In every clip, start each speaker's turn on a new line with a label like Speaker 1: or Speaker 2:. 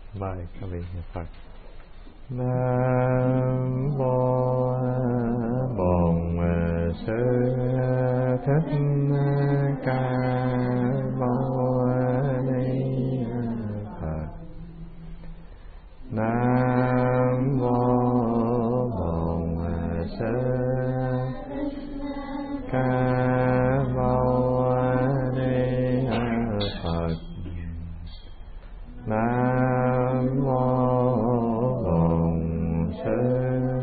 Speaker 1: Mời các vị niệm Phật. Nam mô Bổn Sư Thích Ca Mâu Ni Phật. Nam mô Bổn Sư Ca Mâu Ni Phật. Nam mô Bổn Sư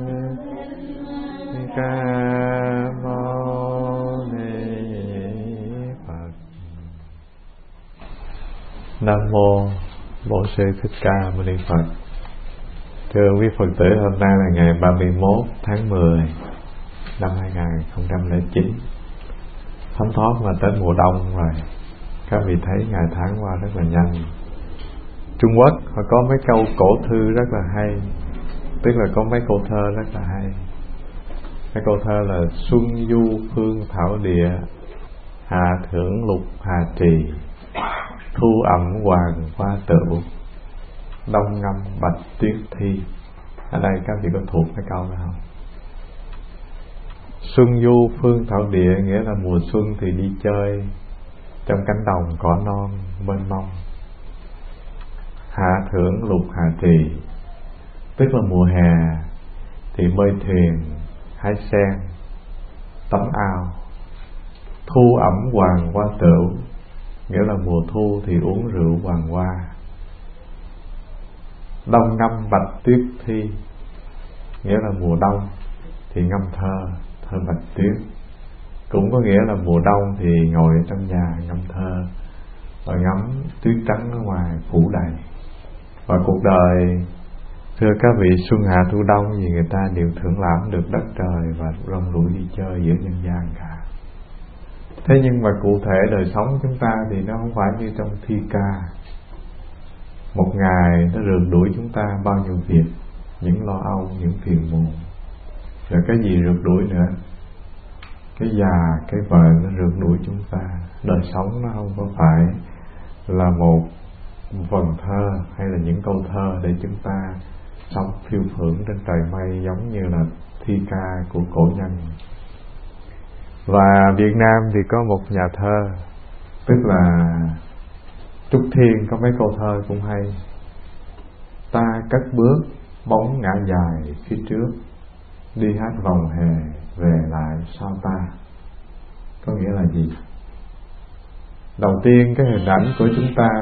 Speaker 1: Ca Mâu Ni Phật. Nam mô Bổn Sư Thích Ca Mâu Ni Phật. Thưa quý Phật tử, hôm nay là ngày 31 tháng 10 năm 2009. Thấm thoát mà tới mùa đông rồi. Các vị thấy ngày tháng qua rất là nhanh. Trung Quốc họ có mấy câu cổ thư rất là hay, tức là có mấy câu thơ rất là hay. Cái câu thơ là: xuân du phương thảo địa, hạ thưởng lục hà trì, thu ẩm hoàng hoa tửu, đông ngâm bạch tuyết thi. Ở đây các vị có thuộc cái câu đó không? Xuân du phương thảo địa nghĩa là mùa xuân thì đi chơi trong cánh đồng cỏ non mênh mông. Hạ thưởng lục hà trì, tức là mùa hè thì bơi thuyền, hái sen, tắm ao. Thu ẩm hoàng hoa tửu, nghĩa là mùa thu thì uống rượu hoàng hoa. Đông ngâm bạch tuyết thi, nghĩa là mùa đông thì ngâm thơ bạch tuyết. Cũng có nghĩa là mùa đông thì ngồi trong nhà ngâm thơ và ngắm tuyết trắng ở ngoài phủ đầy. Và cuộc đời, thưa các vị, xuân hạ thu đông gì người ta đều thưởng lãm được đất trời và rong ruổi đi chơi giữa nhân gian cả. Thế nhưng mà cụ thể đời sống chúng ta thì nó không phải như trong thi ca. Một ngày nó rượt đuổi chúng ta bao nhiêu việc, những lo âu, những phiền muộn. Rồi cái gì rượt đuổi nữa? Cái già, cái vợ nó rượt đuổi chúng ta. Đời sống nó không có phải là một vần thơ hay là những câu thơ để chúng ta sống phiêu phưởng trên trời mây giống như là thi ca của cổ nhân. Và Việt Nam thì có một nhà thơ, tức là Trúc Thiên, có mấy câu thơ cũng hay. Ta cất bước bóng ngã dài phía trước, đi hát vòng hè về lại sau ta. Có nghĩa là gì? Đầu tiên cái hình ảnh của chúng ta,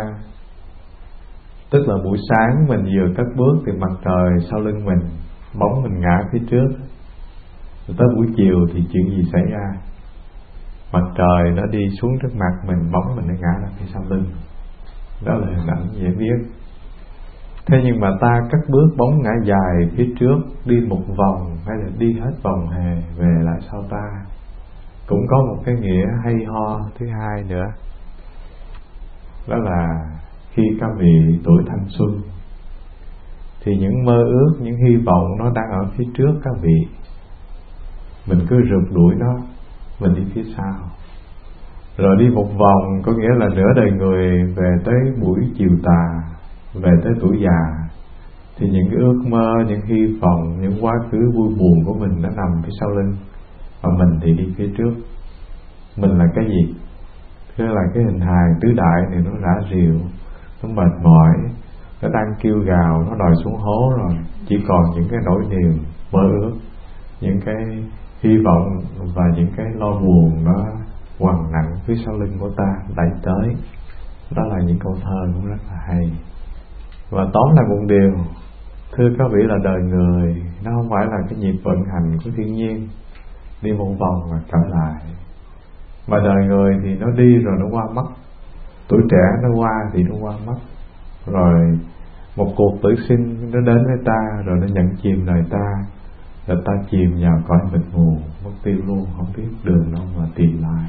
Speaker 1: tức là buổi sáng mình vừa cất bước thì mặt trời sau lưng mình, bóng mình ngã phía trước. Rồi tới buổi chiều thì chuyện gì xảy ra? Mặt trời nó đi xuống trước mặt mình, bóng mình nó ngã ra phía sau lưng. Đó là hình ảnh dễ biết. Thế nhưng mà ta cất bước bóng ngã dài phía trước, đi một vòng hay là đi hết vòng hè về lại sau ta, cũng có một cái nghĩa hay ho thứ hai nữa. Đó là khi các vị tuổi thanh xuân thì những mơ ước, những hy vọng nó đang ở phía trước các vị. Mình cứ rượt đuổi nó, mình đi phía sau. Rồi đi một vòng có nghĩa là nửa đời người về tới buổi chiều tà, về tới tuổi già, thì những cái ước mơ, những hy vọng, những quá khứ vui buồn của mình đã nằm phía sau lưng, và mình thì đi phía trước. Mình là cái gì? Thế là cái hình hài tứ đại này nó rã rìu, nó mệt mỏi, nó đang kêu gào, nó đòi xuống hố rồi. Chỉ còn những cái nỗi niềm, mơ ước, những cái hy vọng và những cái lo buồn nó quằn nặng phía sau lưng của ta đẩy tới. Đó là những câu thơ cũng rất là hay. Và tóm lại một điều, thưa các vị, là đời người nó không phải là cái nhịp vận hành của thiên nhiên, đi một vòng và trở lại. Mà đời người thì nó đi rồi nó qua mất. Tuổi trẻ nó qua thì nó qua mất. Rồi một cuộc tử sinh nó đến với ta, rồi nó nhận chìm đời ta, rồi ta chìm vào cõi mịt mù, mất tiêu luôn, không biết đường đâu mà tìm lại.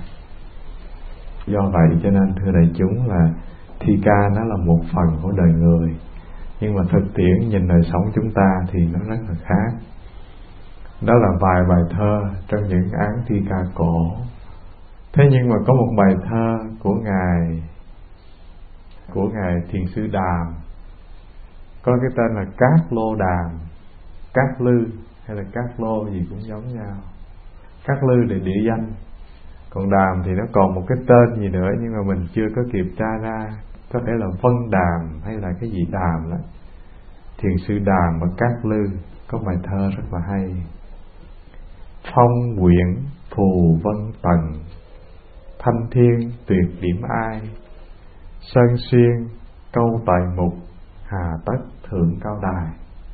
Speaker 1: Do vậy cho nên thưa đại chúng là thi ca nó là một phần của đời người, nhưng mà thực tiễn nhìn đời sống chúng ta thì nó rất là khác. Đó là vài bài thơ trong những án thi ca cổ. Thế nhưng mà có một bài thơ của ngài Thiền sư Đàm Có cái tên là Cát Lô Đàm, Cát Lư hay là Cát Lô gì cũng giống nhau. Cát Lư là địa danh, còn Đàm thì nó còn một cái tên gì nữa nhưng mà mình chưa có kịp tra ra. Có thể là Vân Đàm hay là cái gì Đàm đó. Thiền sư Đàm ở Cát Lư có bài thơ rất là hay. Phong quyển phù vân tần, thanh thiên tuyệt điểm ai. Sơn xuyên câu tài mục, hà tất thượng cao đài.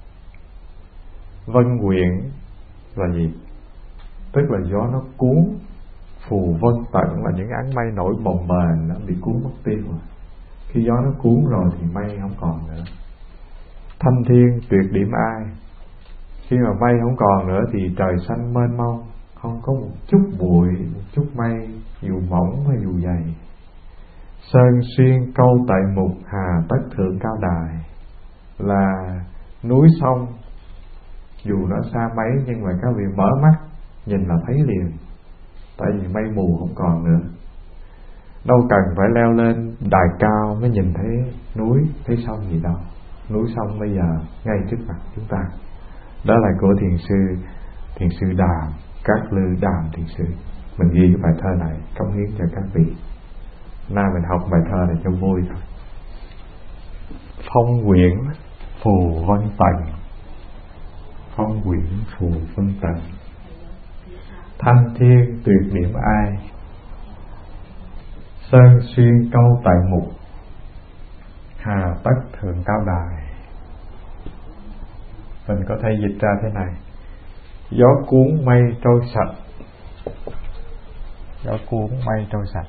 Speaker 1: Vân quyển là gì? Tức là gió nó cuốn. Phù vân tận là những áng mây nổi bồng bềnh nó bị cuốn mất tiêu rồi. Khi gió nó cuốn rồi thì mây không còn nữa. Thanh thiên tuyệt điểm ai. Khi mà mây không còn nữa thì trời xanh mênh mông, không có một chút bụi, một chút mây, dù mỏng hay dù dày. Sơn xuyên câu tại mục, hà tất thượng cao đài. Là núi sông dù nó xa mấy nhưng mà các vị mở mắt nhìn là thấy liền. Tại vì mây mù không còn nữa. Đâu cần phải leo lên đài cao mới nhìn thấy núi, thấy sông gì đâu. Núi sông bây giờ ngay trước mặt chúng ta. Đó là của thiền sư Đàm, Cát Lư Đàm thiền sư. Mình ghi cái bài thơ này cống hiến cho các vị. Nay mình học bài thơ này cho vui thôi. Phong quyển phù vân tần, phong quyển phù vân tần, thanh thiên tuyệt điểm ai. Sơn xuyên câu tại mục, hà tất thượng cao đài. Mình có thể dịch ra thế này: gió cuốn mây trôi sạch, gió cuốn mây trôi sạch.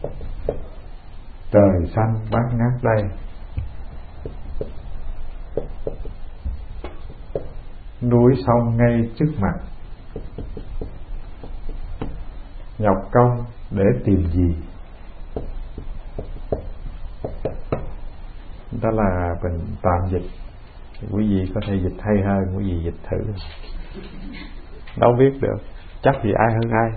Speaker 1: Trời xanh bát ngát đây, núi sông ngay trước mặt. Nhọc công để tìm gì? Đó là mình tạm dịch. Quý vị có thể dịch hay hơn, quý vị dịch thử. Đâu biết được, chắc gì ai hơn ai.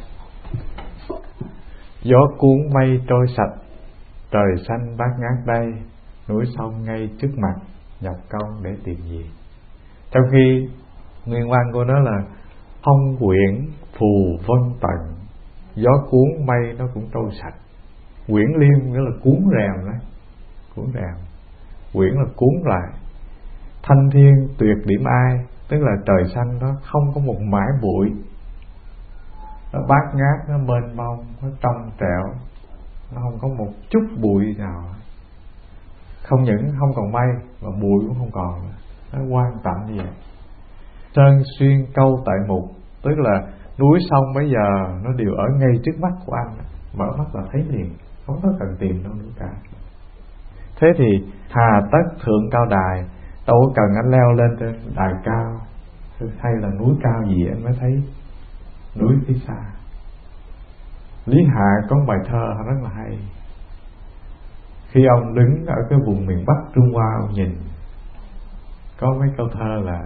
Speaker 1: Gió cuốn mây trôi sạch, trời xanh bát ngát đây, núi sông ngay trước mặt, nhọc công để tìm gì. Trong khi nguyên văn của nó là phong quyển phù vân tần, gió cuốn mây nó cũng trôi sạch. Quyển liêm nghĩa là cuốn rèm đó, cuốn rèm. Quyển là cuốn lại. Thanh thiên tuyệt điểm ai, tức là trời xanh nó không có một mãi bụi, nó bát ngát, nó mênh mông, nó trong trẻo, nó không có một chút bụi nào. Không những không còn mây mà bụi cũng không còn nữa. Nó quan tạnh như vậy. Sơn xuyên câu tại mục, tức là núi sông bây giờ nó đều ở ngay trước mắt của anh, mở mắt là thấy liền, không có cần tìm đâu nữa cả. Thế thì hà tất thượng cao đài, đâu có cần anh leo lên trên đài cao hay là núi cao gì anh mới thấy núi phía xa. Lý Hạ có bài thơ rất là hay. Khi ông đứng ở cái vùng miền Bắc Trung Hoa, ông nhìn có mấy câu thơ là: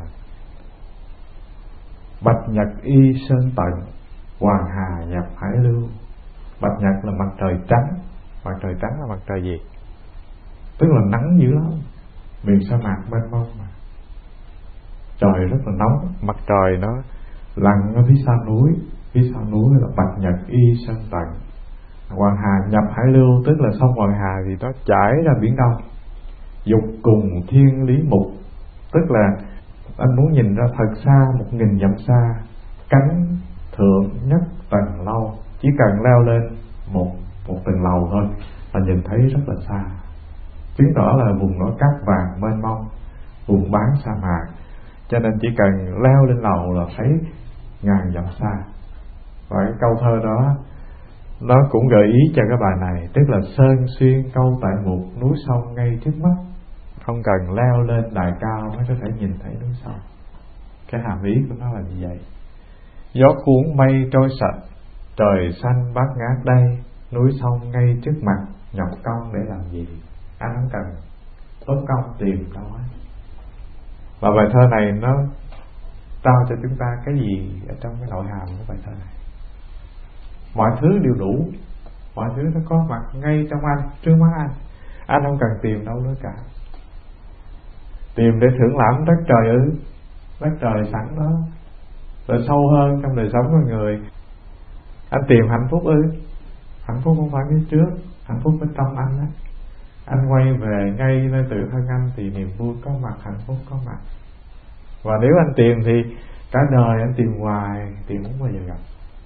Speaker 1: bạch nhật y sơn tận, hoàng hà nhập hải lưu. Bạch nhật là mặt trời trắng. Mặt trời trắng là mặt trời gì? Tức là nắng dữ lắm. Miền sa mạc mênh mông mà, trời rất là nóng. Mặt trời nó lặn ở phía sau núi. Phía sau núi là bạch nhật y sơn tận. Hoàng hà nhập hải lưu, tức là sông Hoàng Hà thì nó chảy ra biển Đông. Dục cùng thiên lý mục, tức là anh muốn nhìn ra thật xa, 1000 dặm xa, cánh thượng nhất tầng lâu. Chỉ cần leo lên một tầng lầu thôi là nhìn thấy rất là xa. Chứng tỏ là vùng đó cát vàng mênh mông, vùng bán sa mạc, cho nên chỉ cần leo lên lầu là thấy ngàn dặm xa. Và cái câu thơ đó nó cũng gợi ý cho cái bài này, tức là sơn xuyên câu tại mục, núi sông ngay trước mắt, không cần leo lên đài cao mới có thể nhìn thấy núi sông. Cái hàm ý của nó là như vậy. Gió cuốn mây trôi sạch, trời xanh bát ngát đây, núi sông ngay trước mặt, nhọc công để làm gì? Anh không cần tốn công tìm đâu ấy. Và bài thơ này nó trao cho chúng ta cái gì ở trong cái nội hàm của bài thơ này? Mọi thứ đều đủ, mọi thứ nó có mặt ngay trong anh, trước mắt anh không cần tìm đâu nữa cả. Tìm để thưởng lãm đất trời ư? Đất trời sẵn đó. Rồi sâu hơn trong đời sống con người, anh tìm hạnh phúc ư? Hạnh phúc không phải phía trước, hạnh phúc bên trong anh á. Anh quay về ngay nơi tự thân anh thì niềm vui có mặt, hạnh phúc có mặt. Và nếu anh tìm thì cả đời anh tìm hoài, tìm không bao giờ gặp.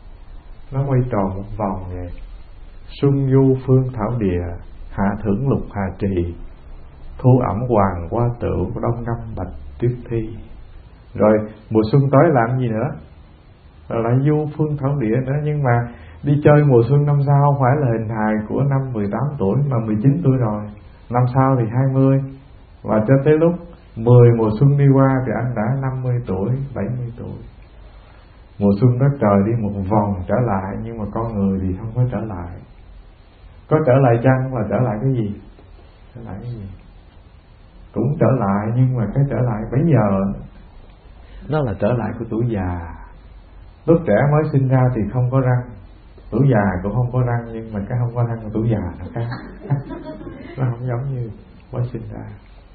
Speaker 1: Nó quay tròn một vòng vậy. Xuân du phương thảo địa, hạ thưởng lục hà trì, thu ẩm hoàng hoa tựu, đông ngâm bạch tuyết thi. Rồi mùa xuân tới làm gì nữa? Rồi lại du phương thảo địa nữa. Nhưng mà đi chơi mùa xuân năm sau không phải là hình hài của năm 18 tuổi mà 19 tuổi rồi. Năm sau thì 20. Và cho tới lúc 10 mùa xuân đi qua thì anh đã 50 tuổi, 70 tuổi. Mùa xuân đất trời đi một vòng trở lại, nhưng mà con người thì không có trở lại. Có trở lại chăng là trở lại cái gì? Trở lại cái gì? Cũng trở lại, nhưng mà cái trở lại bây giờ nó là trở lại của tuổi già. Lúc trẻ mới sinh ra thì không có răng, tuổi già cũng không có răng, nhưng mà cái không có răng của tuổi già nó khác. Nó không giống như mới sinh ra.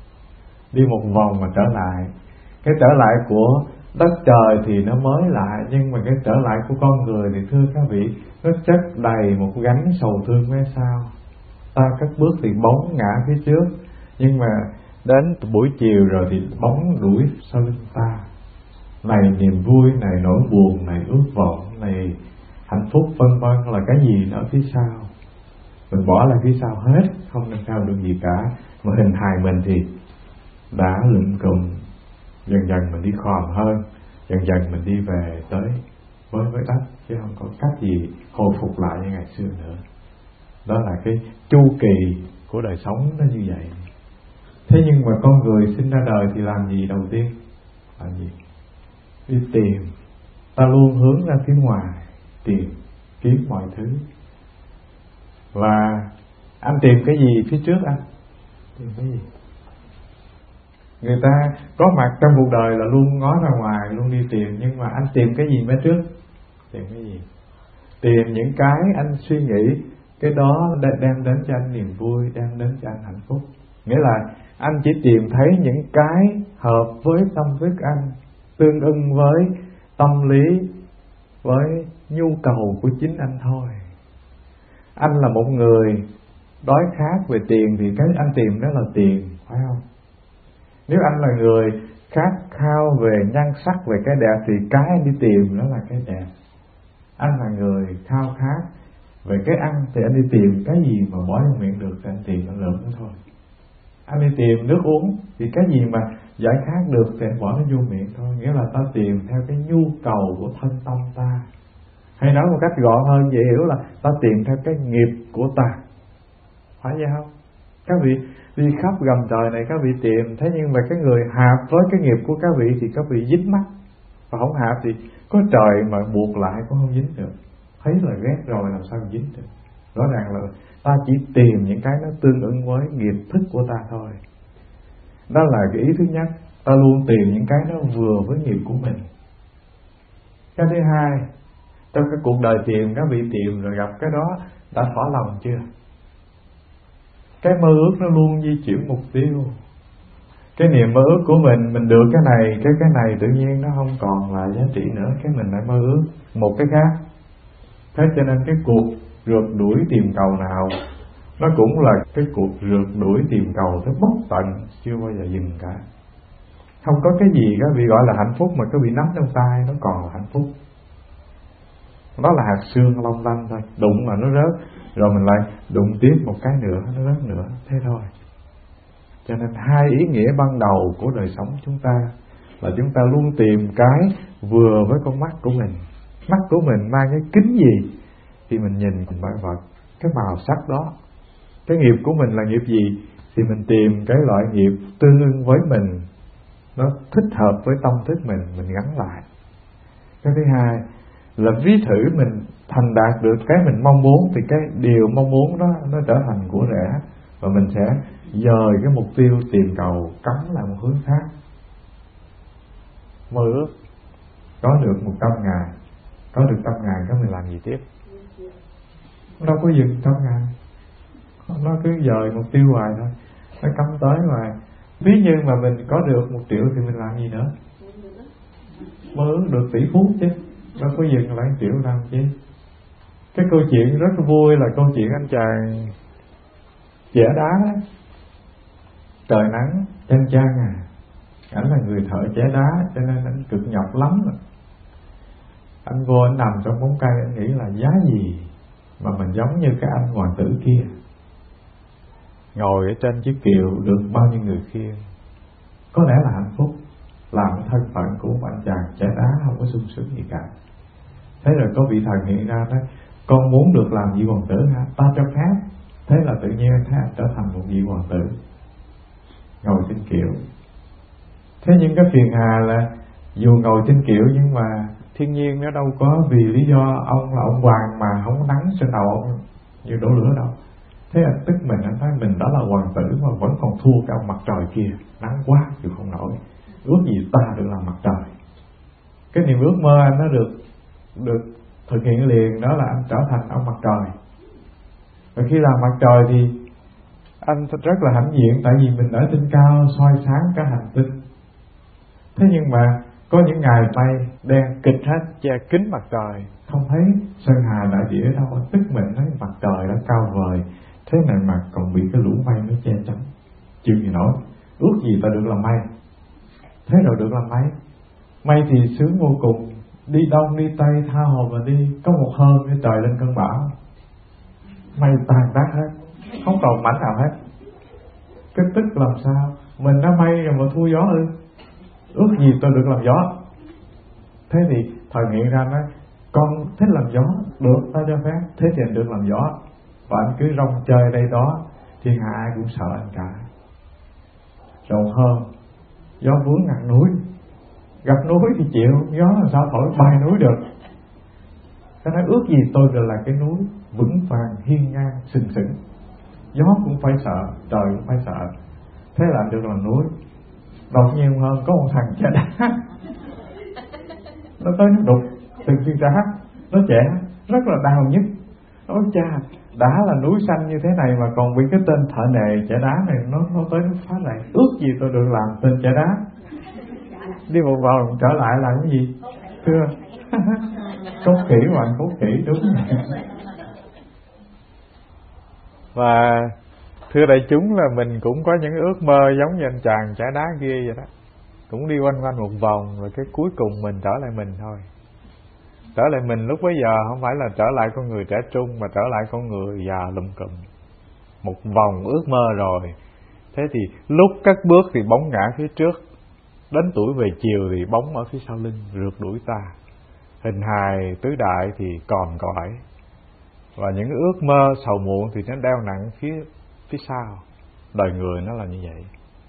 Speaker 1: Đi một vòng mà trở lại. Cái trở lại của đất trời thì nó mới lại, nhưng mà cái trở lại của con người thì thưa các vị, nó chất đầy một gánh sầu thương mấy sao. Ta cất bước thì bóng ngã phía trước, nhưng mà đến buổi chiều rồi thì bóng đuổi sau lưng ta. Này niềm vui, này nỗi buồn, này ước vọng, này hạnh phúc vân vân là cái gì ở phía sau. Mình bỏ lại phía sau hết, không nâng cao được gì cả. Mà hình hài mình thì đã lụm cụm. Dần dần mình đi khòm hơn, dần dần mình đi về tới với đất, chứ không có cách gì hồi phục lại như ngày xưa nữa. Đó là cái chu kỳ của đời sống nó như vậy. Thế nhưng mà con người sinh ra đời thì làm gì đầu tiên? Làm gì? Đi tìm. Ta luôn hướng ra phía ngoài, tìm, kiếm mọi thứ. Và anh tìm cái gì phía trước anh? Tìm cái gì? Người ta có mặt trong cuộc đời là luôn ngó ra ngoài, luôn đi tìm. Nhưng mà anh tìm cái gì mới trước? Tìm cái gì? Tìm những cái anh suy nghĩ, cái đó đem đến cho anh niềm vui, đem đến cho anh hạnh phúc. Nghĩa là anh chỉ tìm thấy những cái hợp với tâm thức anh, tương ưng với tâm lý, với nhu cầu của chính anh thôi. Anh là một người đói khát về tiền thì cái anh tìm đó là tiền, phải không? Nếu anh là người khát khao về nhan sắc, về cái đẹp thì cái anh đi tìm đó là cái đẹp. Anh là người khao khát về cái ăn thì anh đi tìm cái gì mà bỏ trong miệng được thì anh tìm nó lượng đó thôi. Anh đi tìm nước uống thì cái gì mà giải khát được thì anh bỏ nó vô miệng thôi. Nghĩa là ta tìm theo cái nhu cầu của thân tâm ta. Hay nói một cách gọn hơn dễ hiểu là ta tìm theo cái nghiệp của ta. Phải vậy không? Các vị đi khắp gầm trời này các vị tìm, thế nhưng mà cái người hạp với cái nghiệp của các vị thì các vị dính mắc. Và không hạp thì có trời mà buộc lại cũng không dính được. Thấy là ghét rồi làm sao dính được. Rõ ràng là ta chỉ tìm những cái nó tương ứng với nghiệp thức của ta thôi. Đó là cái ý thứ nhất. Ta luôn tìm những cái nó vừa với nghiệp của mình. Cái thứ hai, trong cái cuộc đời tìm, các vị tìm rồi gặp cái đó đã thỏa lòng chưa? Cái mơ ước nó luôn di chuyển mục tiêu. Cái niềm mơ ước của mình được cái này tự nhiên nó không còn là giá trị nữa, cái mình lại mơ ước một cái khác. Thế cho nên cái cuộc rượt đuổi tìm cầu nào nó cũng là cái cuộc rượt đuổi tìm cầu tới bất tận, chưa bao giờ dừng cả. Không có cái gì các vị gọi là hạnh phúc mà các vị nắm trong tay nó còn là hạnh phúc. Đó là hạt xương long lanh thôi, đụng là nó rớt, rồi mình lại đụng tiếp một cái nữa, nó rớt nữa, thế thôi. Cho nên hai ý nghĩa ban đầu của đời sống chúng ta là chúng ta luôn tìm cái vừa với con mắt của mình. Mắt của mình mang cái kính gì thì mình nhìn mọi vật, cái màu sắc đó. Cái nghiệp của mình là nghiệp gì thì mình tìm cái loại nghiệp tương ưng với mình, nó thích hợp với tâm thức mình gắn lại. Cái thứ hai là ví thử mình thành đạt được cái mình mong muốn thì cái điều mong muốn đó nó trở thành của rẻ, và mình sẽ dời cái mục tiêu tìm cầu cắm lại một hướng khác. Mơ ước có được 100 ngày, có được 100 ngày các mình làm gì tiếp? Nó đâu có dừng 100 ngày, nó cứ dời mục tiêu hoài thôi, nó cắm tới hoài. Ví như mà mình có được 1 triệu thì mình làm gì nữa? Mơ ước được tỷ phú chứ, đâu có dừng lại 1 triệu làm chứ. Cái câu chuyện rất vui là câu chuyện anh chàng vẽ đá đó. Trời nắng chang chang à, ảnh là người thợ vẽ đá cho nên anh cực nhọc lắm rồi. Anh vô anh nằm trong bóng cây, anh nghĩ là giá gì mà mình giống như cái anh hoàng tử kia, ngồi ở trên chiếc kiệu được bao nhiêu người khiêng, có lẽ là hạnh phúc, làm thân phận của một anh chàng vẽ đá không có sung sướng gì cả. Thế rồi có vị thần hiện ra nói: con muốn được làm vị hoàng tử hả? Ta cho phép. Thế là tự nhiên anh thấy anh trở thành một vị hoàng tử, ngồi trên kiệu. Thế nhưng cái phiền hà là dù ngồi trên kiệu nhưng mà thiên nhiên nó đâu có vì lý do ông là ông hoàng mà không có nắng trên đầu ông như đổ lửa đâu. Thế anh tức mình, anh thấy mình đã là hoàng tử mà vẫn còn thua cái ông mặt trời kia, nắng quá chịu không nổi. Ước gì ta được làm mặt trời. Cái niềm ước mơ anh nó được thực hiện liền, đó là anh trở thành ông mặt trời. Và khi làm mặt trời thì anh rất là hãnh diện, tại vì mình ở trên cao soi sáng cả hành tinh. Thế nhưng mà có những ngày mây đen kịch hết, che kín mặt trời, không thấy sơn hà đại địa đâu. Tức mình thấy mặt trời đã cao vời, thế này mà còn bị cái lũ mây nó che chắn, chịu gì nổi. Ước gì ta được làm mây. Thế rồi được làm mây. Mây thì sướng vô cùng, đi đông đi tây tha hồ mà đi. Có một hôm cái trời lên cơn bão, mây tàn tác hết, không còn mảnh nào hết. Cái tức làm sao? Mình đã mây rồi mà thua gió ư? Ước gì tôi được làm gió. Thế thì thời hiện ra nói: con thích làm gió, được, ta cho phép. Thế thì anh được làm gió. Và anh cứ rong chơi đây đó, thiên hạ ai cũng sợ anh cả. Rồi hơn gió vướng ngặt núi, gặp núi thì chịu, gió làm sao thổi bay núi được. Cái nói ước gì tôi được là cái núi vững vàng hiên ngang sừng sững, gió cũng phải sợ, trời cũng phải sợ. Thế là anh được làm núi. Đột nhiên hơn có một thằng trẻ đá nó tới nó đục từng viên đá, nó trẻ rất là đau nhức. Nói cha, đã là núi xanh như thế này mà còn bị cái tên thợ nề trẻ đá này nó tới nó phá này. Ước gì tôi được làm tên trẻ đá. Đi một vòng trở lại là cái gì? Thưa cốt kỹ hoàng cốt kỹ, đúng rồi. Và thưa đại chúng là mình cũng có những ước mơ giống như anh chàng trẻ đá kia vậy đó, cũng đi quanh quanh một vòng rồi cái cuối cùng mình trở lại mình thôi. Trở lại mình lúc bấy giờ không phải là trở lại con người trẻ trung, mà trở lại con người già lùm cùm. Một vòng ước mơ rồi. Thế thì lúc cất bước thì bóng ngã phía trước, đến tuổi về chiều thì bóng ở phía sau lưng rượt đuổi ta. Hình hài tứ đại thì còn cõi, và những ước mơ sầu muộn thì nó đeo nặng phía sau. Đời người nó là như vậy.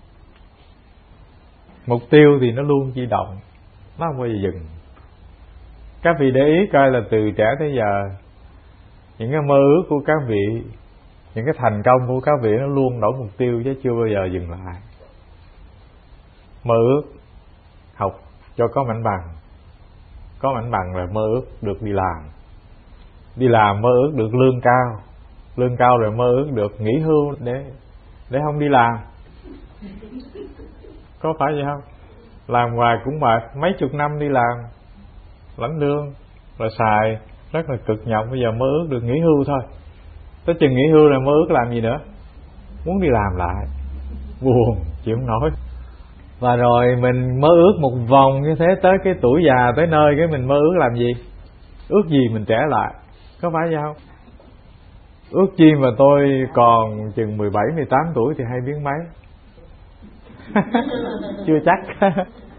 Speaker 1: Mục tiêu thì nó luôn di động, nó không bao giờ dừng. Các vị để ý coi là từ trẻ tới giờ, những cái mơ ước của các vị, những cái thành công của các vị nó luôn đổi mục tiêu chứ chưa bao giờ dừng lại. Mơ ước học cho có mảnh bằng, có mảnh bằng rồi mơ ước được đi làm, đi làm mơ ước được lương cao rồi mơ ước được nghỉ hưu để không đi làm. Có phải vậy không? Làm hoài cũng mệt, mấy chục năm đi làm lãnh lương rồi xài rất là cực nhọc, bây giờ mơ ước được nghỉ hưu thôi. Tới chừng nghỉ hưu rồi mơ ước làm gì nữa? Muốn đi làm lại, buồn chịu không nổi. Và rồi mình mơ ước một vòng như thế, tới cái tuổi già tới nơi cái mình mơ ước làm gì? Ước gì mình trẻ lại, có phải vậy không? Ước chi mà tôi còn chừng 17, 18 tuổi thì hay biến mấy. Chưa chắc.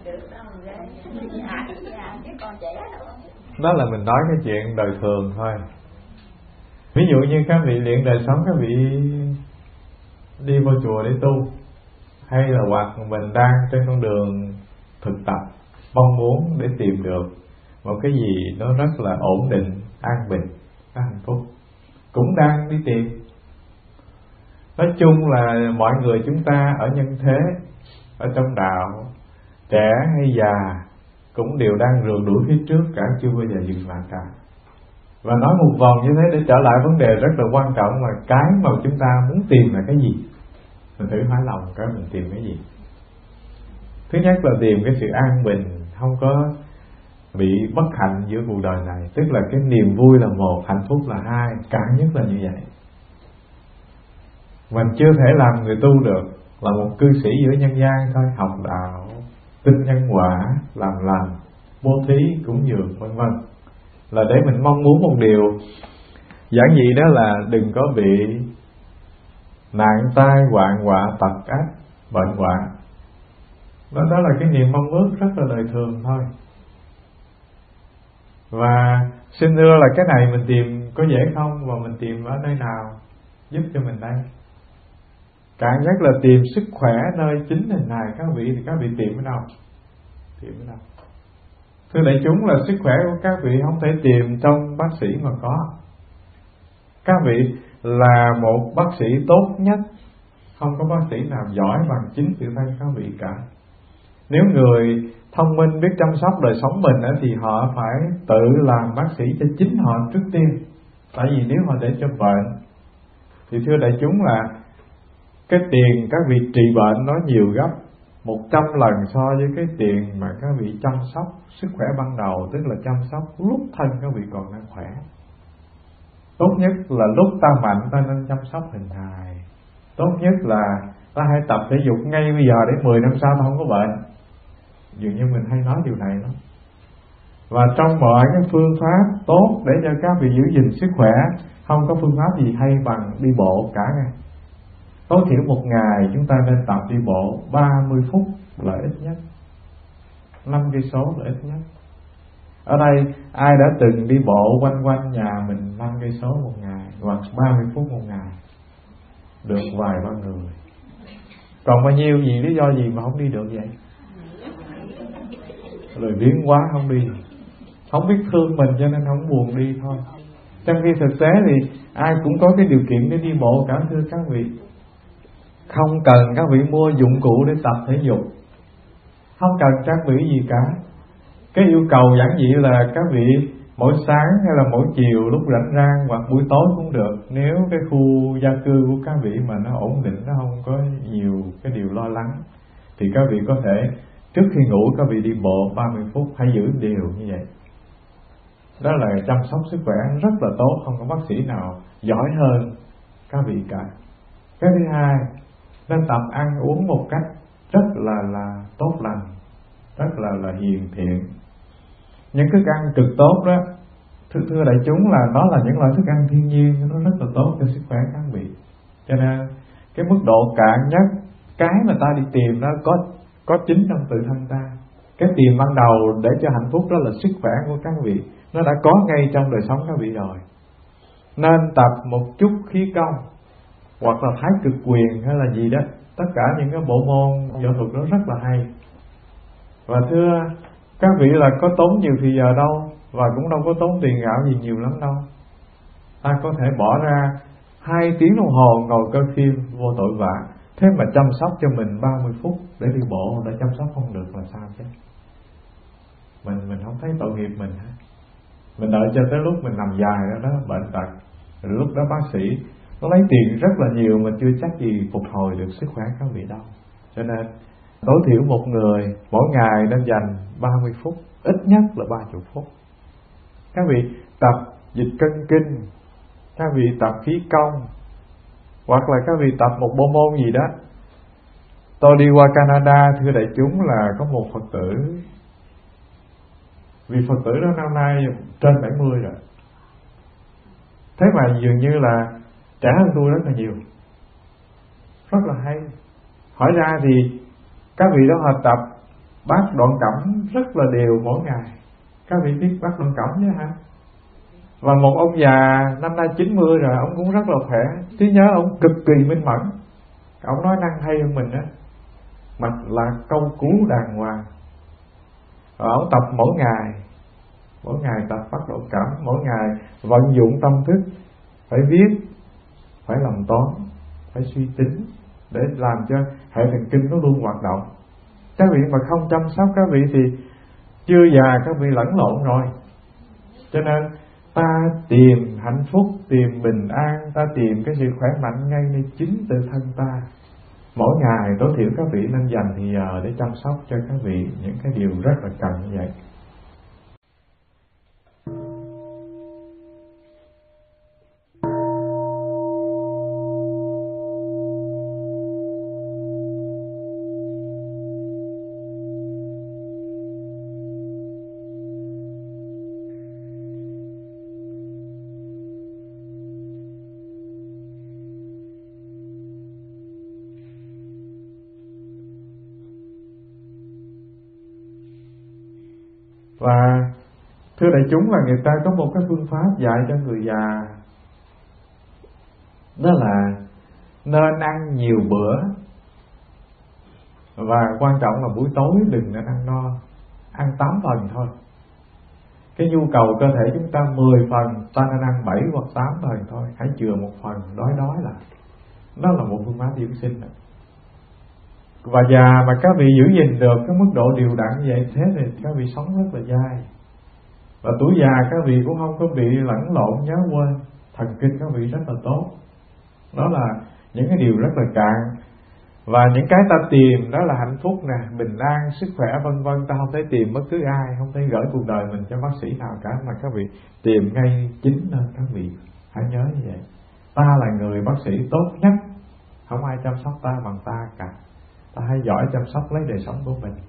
Speaker 1: Đó là mình nói cái chuyện đời thường thôi. Ví dụ như các vị luyện đời sống, các vị đi vô chùa để tu, hay là hoặc mình đang trên con đường thực tập, mong muốn để tìm được một cái gì nó rất là ổn định, an bình, hạnh phúc, cũng đang đi tìm. Nói chung là mọi người chúng ta ở nhân thế, ở trong đạo, trẻ hay già cũng đều đang rượt đuổi phía trước cả, chưa bao giờ dừng lại cả. Và nói một vòng như thế để trở lại vấn đề rất là quan trọng là cái mà chúng ta muốn tìm là cái gì. Mình thử hỏi lòng cái mình tìm cái gì. Thứ nhất là tìm cái sự an bình, không có bị bất hạnh giữa cuộc đời này. Tức là cái niềm vui là một, hạnh phúc là hai. Cả nhất là như vậy. Mình chưa thể làm người tu được, là một cư sĩ giữa nhân gian thôi. Học đạo, tin nhân quả, làm lành, bố thí, cúng dường, vân vân, là để mình mong muốn một điều giản dị, đó là đừng có bị nạn tai hoạn họa tật ách bệnh hoạn. Đó là cái niềm mong ước rất là đời thường thôi. Và xin thưa là cái này mình tìm có dễ không, và mình tìm ở nơi nào giúp cho mình đây? Cạn nhất là tìm sức khỏe nơi chính hình hài các vị, thì các vị tìm ở đâu? Tìm ở đâu? Thưa đại chúng, là sức khỏe của các vị không thể tìm trong bác sĩ mà có. Các vị là một bác sĩ tốt nhất, không có bác sĩ nào giỏi bằng chính tự thân các vị cả. Nếu người thông minh biết chăm sóc đời sống mình thì họ phải tự làm bác sĩ cho chính họ trước tiên. Tại vì nếu họ để cho bệnh thì thưa đại chúng là cái tiền các vị trị bệnh nó nhiều gấp 100 lần so với cái tiền mà các vị chăm sóc sức khỏe ban đầu. Tức là chăm sóc lúc thân các vị còn đang khỏe. Tốt nhất là lúc ta mạnh ta nên chăm sóc hình hài. Tốt nhất là ta hãy tập thể dục ngay bây giờ, để 10 năm sau ta không có bệnh. Dường như mình hay nói điều này lắm. Và trong mọi cái phương pháp tốt để cho các vị giữ gìn sức khỏe, không có phương pháp gì hay bằng đi bộ cả ngày. Tối thiểu một ngày chúng ta nên tập đi bộ 30 phút là ít nhất, 5 cây số là ít nhất. Ở đây ai đã từng đi bộ quanh quanh nhà mình 5 cây số một ngày hoặc 30 phút một ngày? Được vài ba người. Còn bao nhiêu gì lý do gì mà không đi được vậy? Rồi biến quá không đi, không biết thương mình cho nên không buồn đi thôi. Trong khi thực tế thì ai cũng có cái điều kiện để đi bộ cả, thưa các vị. Không cần các vị mua dụng cụ để tập thể dục, không cần trang bị gì cả. Cái yêu cầu giản dị là các vị mỗi sáng hay là mỗi chiều lúc rảnh rang hoặc buổi tối cũng được. Nếu cái khu gia cư của các vị mà nó ổn định, nó không có nhiều cái điều lo lắng, thì các vị có thể trước khi ngủ các vị đi bộ 30 phút. Hãy giữ điều như vậy. Đó là chăm sóc sức khỏe rất là tốt, không có bác sĩ nào giỏi hơn các vị cả. Cái thứ hai, nên tập ăn uống một cách rất là tốt lành, rất là hiền thiện. Những thức ăn cực tốt đó, thưa đại chúng, là đó là những loại thức ăn thiên nhiên, nó rất là tốt cho sức khỏe các vị. Cho nên cái mức độ cạn nhất, cái mà ta đi tìm nó có chính trong tự thân ta. Cái tìm ban đầu để cho hạnh phúc đó là sức khỏe của các vị, nó đã có ngay trong đời sống các vị rồi. Nên tập một chút khí công, hoặc là thái cực quyền hay là gì đó. Tất cả những cái bộ môn võ thuật đó rất là hay. Và thưa các vị là có tốn nhiều thì giờ đâu, và cũng đâu có tốn tiền gạo gì nhiều lắm đâu. Ta có thể bỏ ra 2 tiếng đồng hồ ngồi coi phim vô tội vạ. Thế mà chăm sóc cho mình 30 phút để đi bộ, để chăm sóc không được là sao chứ? Mình không thấy tội nghiệp mình hả? Mình đợi cho tới lúc mình nằm dài đó bệnh tật, rồi lúc đó bác sĩ nó lấy tiền rất là nhiều mà chưa chắc gì phục hồi được sức khỏe các vị đâu. Cho nên tối thiểu một người mỗi ngày nên dành 30 phút, ít nhất là 30 phút. Các vị tập dịch cân kinh, các vị tập khí công, hoặc là các vị tập một bộ môn gì đó. Tôi đi qua Canada, thưa đại chúng, là có một Phật tử, vì Phật tử đó năm nay trên 70 rồi. Thế mà dường như là trẻ hơn tôi rất là nhiều, rất là hay. Hỏi ra thì các vị đó họ tập bát đoạn cẩm rất là đều mỗi ngày. Các vị biết bát đoạn cẩm chứ hả? Và một ông già năm nay 90 rồi, ông cũng rất là khỏe. Trí nhớ ông cực kỳ minh mẫn, ông nói năng hay hơn mình á, mạch là câu cú đàng hoàng. Rồi ông tập mỗi ngày tập bát đoạn cẩm, mỗi ngày vận dụng tâm thức, phải viết, phải làm toán, phải suy tính, để làm cho hệ thần kinh nó luôn hoạt động. Các vị mà không chăm sóc các vị thì chưa già các vị lẫn lộn rồi. Cho nên ta tìm hạnh phúc, tìm bình an, ta tìm cái sự khỏe mạnh ngay nơi chính tự thân ta. mỗi ngày tối thiểu các vị nên dành thì giờ để chăm sóc cho các vị những cái điều rất là cần như vậy. Và thưa đại chúng, là người ta có một cái phương pháp dạy cho người già, đó là nên ăn nhiều bữa, và quan trọng là buổi tối đừng nên ăn no, ăn 8 phần thôi. Cái nhu cầu cơ thể chúng ta 10 phần, ta nên ăn 7 hoặc 8 phần thôi, hãy chừa một phần, đói lại. Đó là một phương pháp dưỡng sinh. Và già mà các vị giữ gìn được cái mức độ đều đặn như vậy, thế thì các vị sống rất là dai. Và tuổi già các vị cũng không có bị lẫn lộn nhớ quên, thần kinh các vị rất là tốt. Đó là những cái điều rất là cạn. Và những cái ta tìm đó là hạnh phúc nè, bình an, sức khỏe vân vân. Ta không thể tìm bất cứ ai, không thể gửi cuộc đời mình cho bác sĩ nào cả, mà các vị tìm ngay chính nên các vị hãy nhớ như vậy. Ta là người bác sĩ tốt nhất, không ai chăm sóc ta bằng ta cả. Ta hãy giỏi chăm sóc lấy đời sống của mình.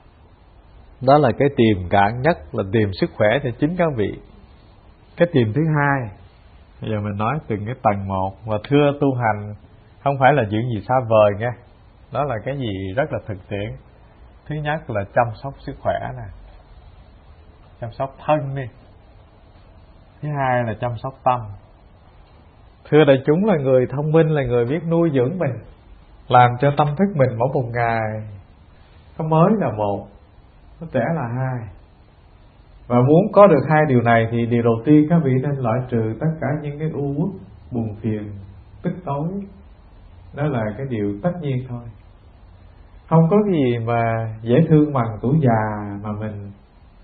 Speaker 2: Đó là cái tìm cạn nhất, là tìm sức khỏe cho chính các vị. Cái tìm thứ hai, bây giờ mình nói từng cái tầng một. Và thưa tu hành, không phải là chuyện gì xa vời nha, đó là cái gì rất là thực tiễn. Thứ nhất là chăm sóc sức khỏe nè, chăm sóc thân đi. Thứ hai là chăm sóc tâm. Thưa đại chúng, là người thông minh là người biết nuôi dưỡng mình, làm cho tâm thức mình mỗi một ngày có mới là một, có trẻ là hai. Và muốn có được hai điều này thì điều đầu tiên các vị nên loại trừ tất cả những cái u uất, buồn phiền, tức tối. Đó là cái điều tất nhiên thôi. Không có gì mà dễ thương bằng tuổi già mà mình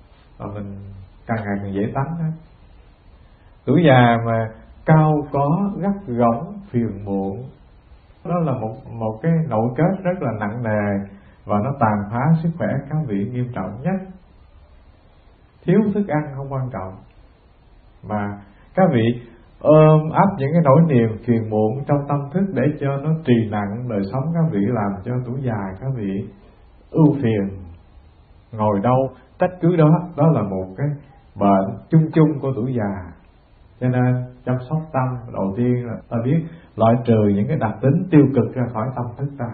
Speaker 2: càng ngày càng dễ tánh hết. Tuổi già mà cao có, gắt gỏng, phiền muộn, đó là một cái nội kết rất là nặng nề, và nó tàn phá sức khỏe các vị nghiêm trọng nhất. Thiếu thức ăn không quan trọng, mà các vị ôm ấp những cái nỗi niềm phiền muộn trong tâm thức để cho nó trì nặng đời sống các vị, làm cho tuổi già các vị ưu phiền, ngồi đâu trách cứ đó. Đó là một cái bệnh chung chung của tuổi già. Cho nên chăm sóc tâm đầu tiên là ta biết loại trừ những cái đặc tính tiêu cực ra khỏi tâm thức ta.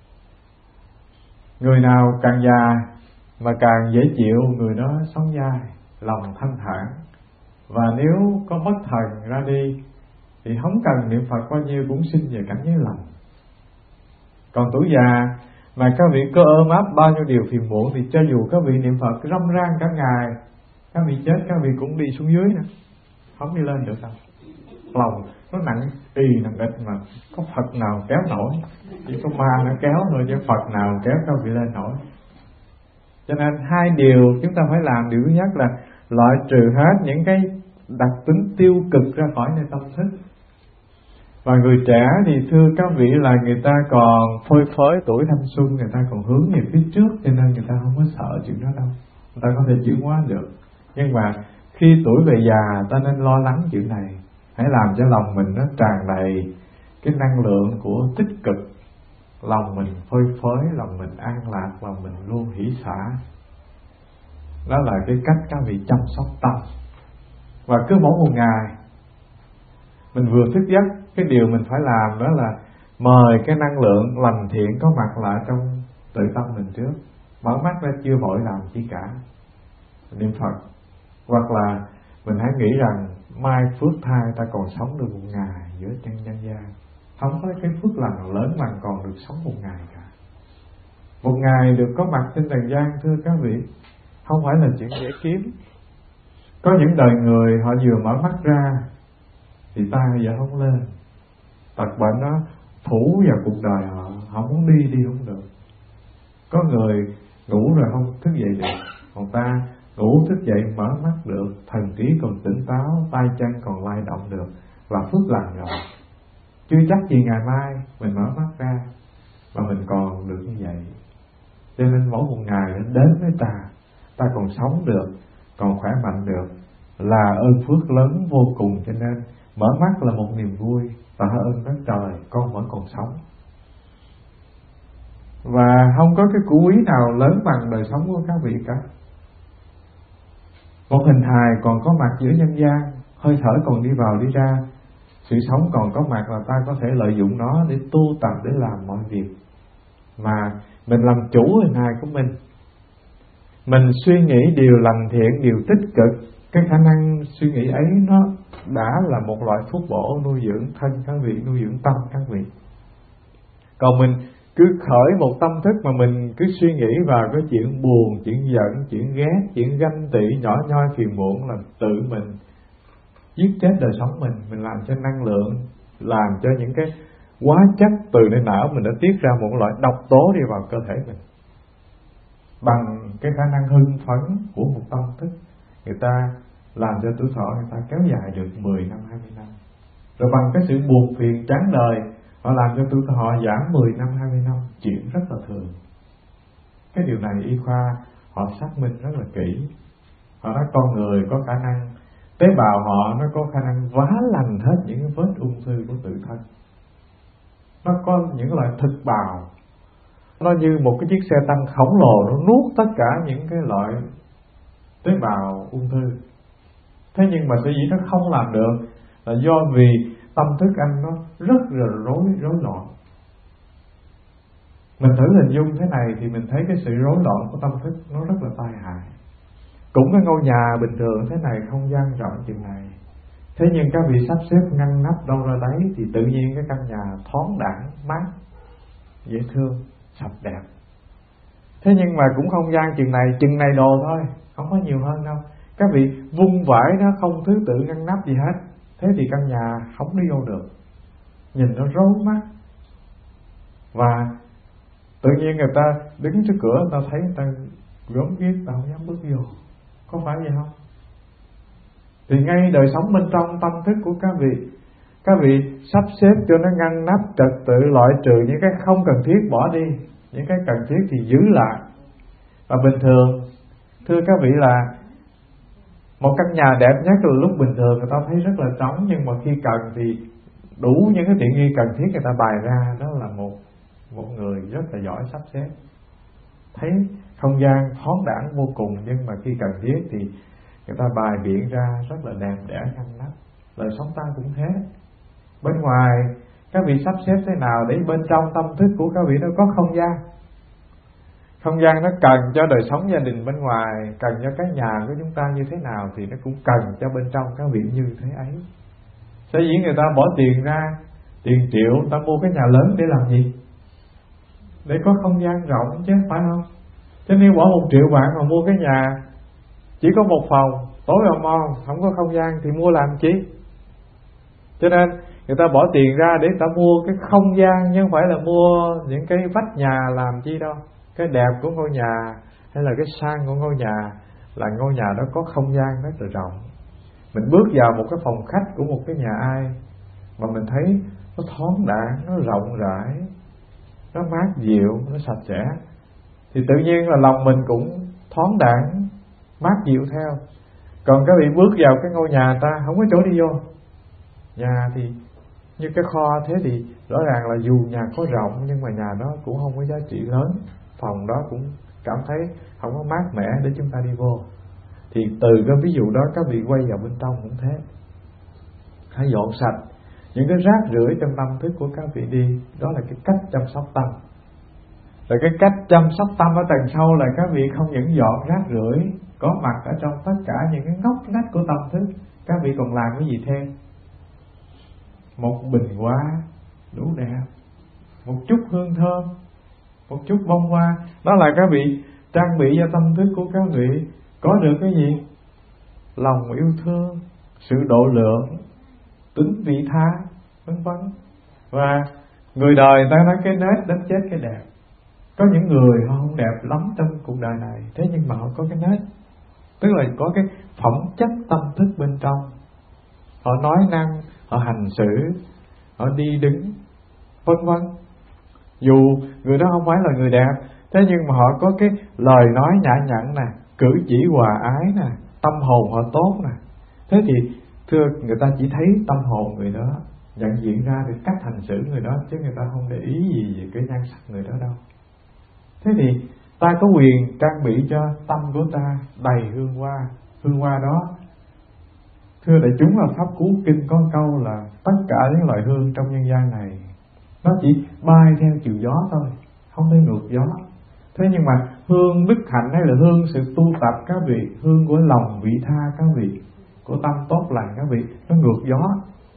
Speaker 2: Người nào càng già mà càng dễ chịu, người đó sống dai, lòng thanh thản. Và nếu có mất thần ra đi thì không cần niệm Phật bao nhiêu cũng sinh về cảnh giới lành. Còn tuổi già mà các vị có ôm ấp bao nhiêu điều phiền muộn thì cho dù các vị niệm Phật râm ran cả ngày, các vị chết các vị cũng đi xuống dưới nữa, không đi lên được đâu. Lòng nó nặng nặng ịch mà có Phật nào kéo nổi, chỉ có ma nó kéo thôi, chứ Phật nào kéo các vị lên nổi. Cho nên hai điều chúng ta phải làm. Điều thứ nhất là loại trừ hết những cái đặc tính tiêu cực ra khỏi nơi tâm thức. Và người trẻ thì thưa các vị là người ta còn phơi phới tuổi thanh xuân, người ta còn hướng về phía trước, cho nên người ta không có sợ chuyện đó đâu, người ta có thể chuyển hóa được. Nhưng mà khi tuổi về già ta nên lo lắng chuyện này. Hãy làm cho lòng mình nó tràn đầy cái năng lượng của tích cực, lòng mình phơi phới, lòng mình an lạc, lòng mình luôn hỷ xả. Đó là cái cách các vị chăm sóc tâm. Và cứ mỗi một ngày mình vừa thức giấc, cái điều mình phải làm đó là mời cái năng lượng lành thiện có mặt lại trong tự tâm mình trước. Mở mắt ra chưa vội làm chi cả, niệm Phật. Hoặc là mình hãy nghĩ rằng mai phước thai ta còn sống được một ngày giữa chân nhân gian. Không có cái phước lành lớn bằng còn được sống một ngày cả. Một ngày được có mặt trên trần gian, thưa các vị, không phải là chuyện dễ kiếm. Có những đời người họ vừa mở mắt ra thì ta giờ không lên, tật bệnh nó phủ vào cuộc đời họ, họ muốn đi không được. Có người ngủ rồi không thức dậy được, còn ta ngủ thức dậy mở mắt được, thần trí còn tỉnh táo, tay chân còn lay động được, là phước lành rồi. Chưa chắc gì ngày mai mình mở mắt ra. mà mình còn được như vậy. Cho nên mỗi một ngày nó đến với ta còn sống được, còn khỏe mạnh được là ơn phước lớn vô cùng. Cho nên mở mắt là một niềm vui, tạ ơn đất trời con vẫn còn sống. Và không có cái của quý nào lớn bằng đời sống của các vị cả. Một hình hài còn có mặt giữa nhân gian, hơi thở còn đi vào đi ra, sự sống còn có mặt là ta có thể lợi dụng nó để tu tập, để làm mọi việc. Mà mình làm chủ hình hài của mình suy nghĩ điều lành thiện, điều tích cực, cái khả năng suy nghĩ ấy nó đã là một loại thuốc bổ nuôi dưỡng thân các vị, nuôi dưỡng tâm các vị. Còn mình cứ khởi một tâm thức mà mình cứ suy nghĩ vào cái chuyện buồn, chuyện giận, chuyện ghét, chuyện ganh tị, nhỏ nhoi phiền muộn, là tự mình giết chết đời sống mình làm cho năng lượng, làm cho những cái hóa chất từ nơi não mình đã tiết ra một loại độc tố đi vào cơ thể mình. Bằng cái khả năng hưng phấn của một tâm thức, người ta làm cho tuổi thọ người ta kéo dài được 10 năm, 20 năm. Rồi bằng cái sự buồn phiền chán đời, họ làm cho tuổi thọ họ giảm 10 năm, 20 năm, chuyện rất là thường. Cái điều này y khoa họ xác minh rất là kỹ. Họ nói con người có khả năng, tế bào họ nó có khả năng vá lành hết những cái vết ung thư của tự thân. Nó có những loại thực bào, nó như một cái chiếc xe tăng khổng lồ, nó nuốt tất cả những cái loại tế bào ung thư. Thế nhưng mà sở dĩ nó không làm được là do vì tâm thức anh nó rất là rối loạn. Mình thử hình dung thế này thì mình thấy cái sự rối loạn của tâm thức nó rất là tai hại. Cũng cái ngôi nhà bình thường thế này, không gian rộng chừng này, thế nhưng các vị sắp xếp ngăn nắp đâu ra đấy thì tự nhiên cái căn nhà thoáng đãng, mát, dễ thương, sạch đẹp. Thế nhưng mà cũng không gian chừng này đồ thôi, không có nhiều hơn đâu. Các vị vung vãi nó không thứ tự ngăn nắp gì hết, thế thì căn nhà không đi vô được, nhìn nó rối mắt. Và tự nhiên người ta đứng trước cửa, người ta thấy người ta gớm ghiếc, ta không dám bước vô. Có phải vậy không? Thì ngay đời sống bên trong tâm thức của các vị sắp xếp cho nó ngăn nắp trật tự, loại trừ những cái không cần thiết bỏ đi, những cái cần thiết thì giữ lại. Và bình thường, thưa các vị, là một căn nhà đẹp nhất là lúc bình thường người ta thấy rất là trống, nhưng mà khi cần thì đủ những cái tiện nghi cần thiết người ta bày ra. Đó là một người rất là giỏi sắp xếp. Thấy không gian thoáng đãng vô cùng, nhưng mà khi cần thiết thì người ta bài biện ra rất là đẹp đẽ ngăn nắp. Đời sống ta cũng thế. Bên ngoài các vị sắp xếp thế nào để bên trong tâm thức của các vị nó có không gian. Không gian nó cần cho đời sống gia đình bên ngoài, cần cho cái nhà của chúng ta như thế nào thì nó cũng cần cho bên trong các vị như thế ấy. Sở dĩ người ta bỏ tiền ra, tiền triệu, ta mua cái nhà lớn để làm gì? Để có không gian rộng chứ, phải không? Chứ nếu bỏ 1 triệu bạc mà mua cái nhà chỉ có 1 phòng, tối om om, không có không gian thì mua làm chi? Cho nên người ta bỏ tiền ra để ta mua cái không gian, nhưng không phải là mua những cái vách nhà làm chi đâu. Cái đẹp của ngôi nhà hay là cái sang của ngôi nhà là ngôi nhà đó có không gian rất là rộng. Mình bước vào một cái phòng khách của một cái nhà ai mà mình thấy nó thoáng đãng, nó rộng rãi, nó mát dịu, nó sạch sẽ, thì tự nhiên là lòng mình cũng thoáng đãng, mát dịu theo. Còn các vị bước vào cái ngôi nhà ta không có chỗ đi vô. Nhà thì như cái kho, thế thì rõ ràng là dù nhà có rộng nhưng mà nhà đó cũng không có giá trị lớn, phòng đó cũng cảm thấy không có mát mẻ để chúng ta đi vô. Thì từ cái ví dụ đó các vị quay vào bên trong cũng thế. Hãy dọn sạch những cái rác rưởi trong tâm thức của các vị đi. Đó là cái cách chăm sóc tâm. Rồi cái cách chăm sóc tâm ở tầng sâu là các vị không những dọn rác rưởi có mặt ở trong tất cả những cái ngóc ngách của tâm thức, các vị còn làm cái gì thêm? Một bình hoa đủ đẹp, một chút hương thơm, một chút bông hoa. Đó là các vị trang bị cho tâm thức của các vị có được cái gì? Lòng yêu thương, sự độ lượng, tính vị tha, vân vân. Và người đời ta nói cái nết đánh chết cái đẹp. Có những người họ không đẹp lắm trong cuộc đời này, thế nhưng mà họ có cái nết, tức là có cái phẩm chất tâm thức bên trong. Họ nói năng, họ hành xử, họ đi đứng, vân vân. Dù người đó không phải là người đẹp, thế nhưng mà họ có cái lời nói nhã nhặn nè, cử chỉ hòa ái nè, tâm hồn họ tốt nè. Thế thì thưa, người ta chỉ thấy tâm hồn người đó, nhận diện ra được cách hành xử người đó, chứ người ta không để ý gì về cái nhan sắc người đó đâu. Thế thì ta có quyền trang bị cho tâm của ta đầy hương hoa. Hương hoa đó, thưa đại chúng, là Pháp Cú Kinh có câu là tất cả những loại hương trong nhân gian này nó chỉ bay theo chiều gió thôi, không thể ngược gió. Thế nhưng mà hương đức hạnh hay là hương sự tu tập các vị, hương của lòng vị tha các vị, của tâm tốt lành các vị, nó ngược gió,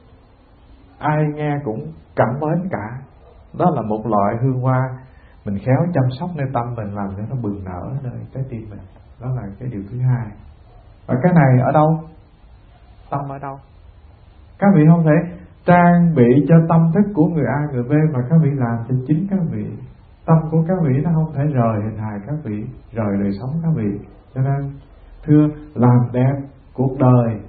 Speaker 2: ai nghe cũng cảm mến cả. Đó là một loại hương hoa mình khéo chăm sóc nơi tâm mình, làm cho nó bừng nở nơi trái tim mình. Đó là cái điều thứ hai. Và cái này ở đâu? Tâm ở đâu? Các vị không thể trang bị cho tâm thức của người A người B, mà các vị làm cho chính các vị. Tâm của các vị nó không thể rời hình hài các vị, rời đời sống các vị. Cho nên thưa, làm đẹp cuộc đời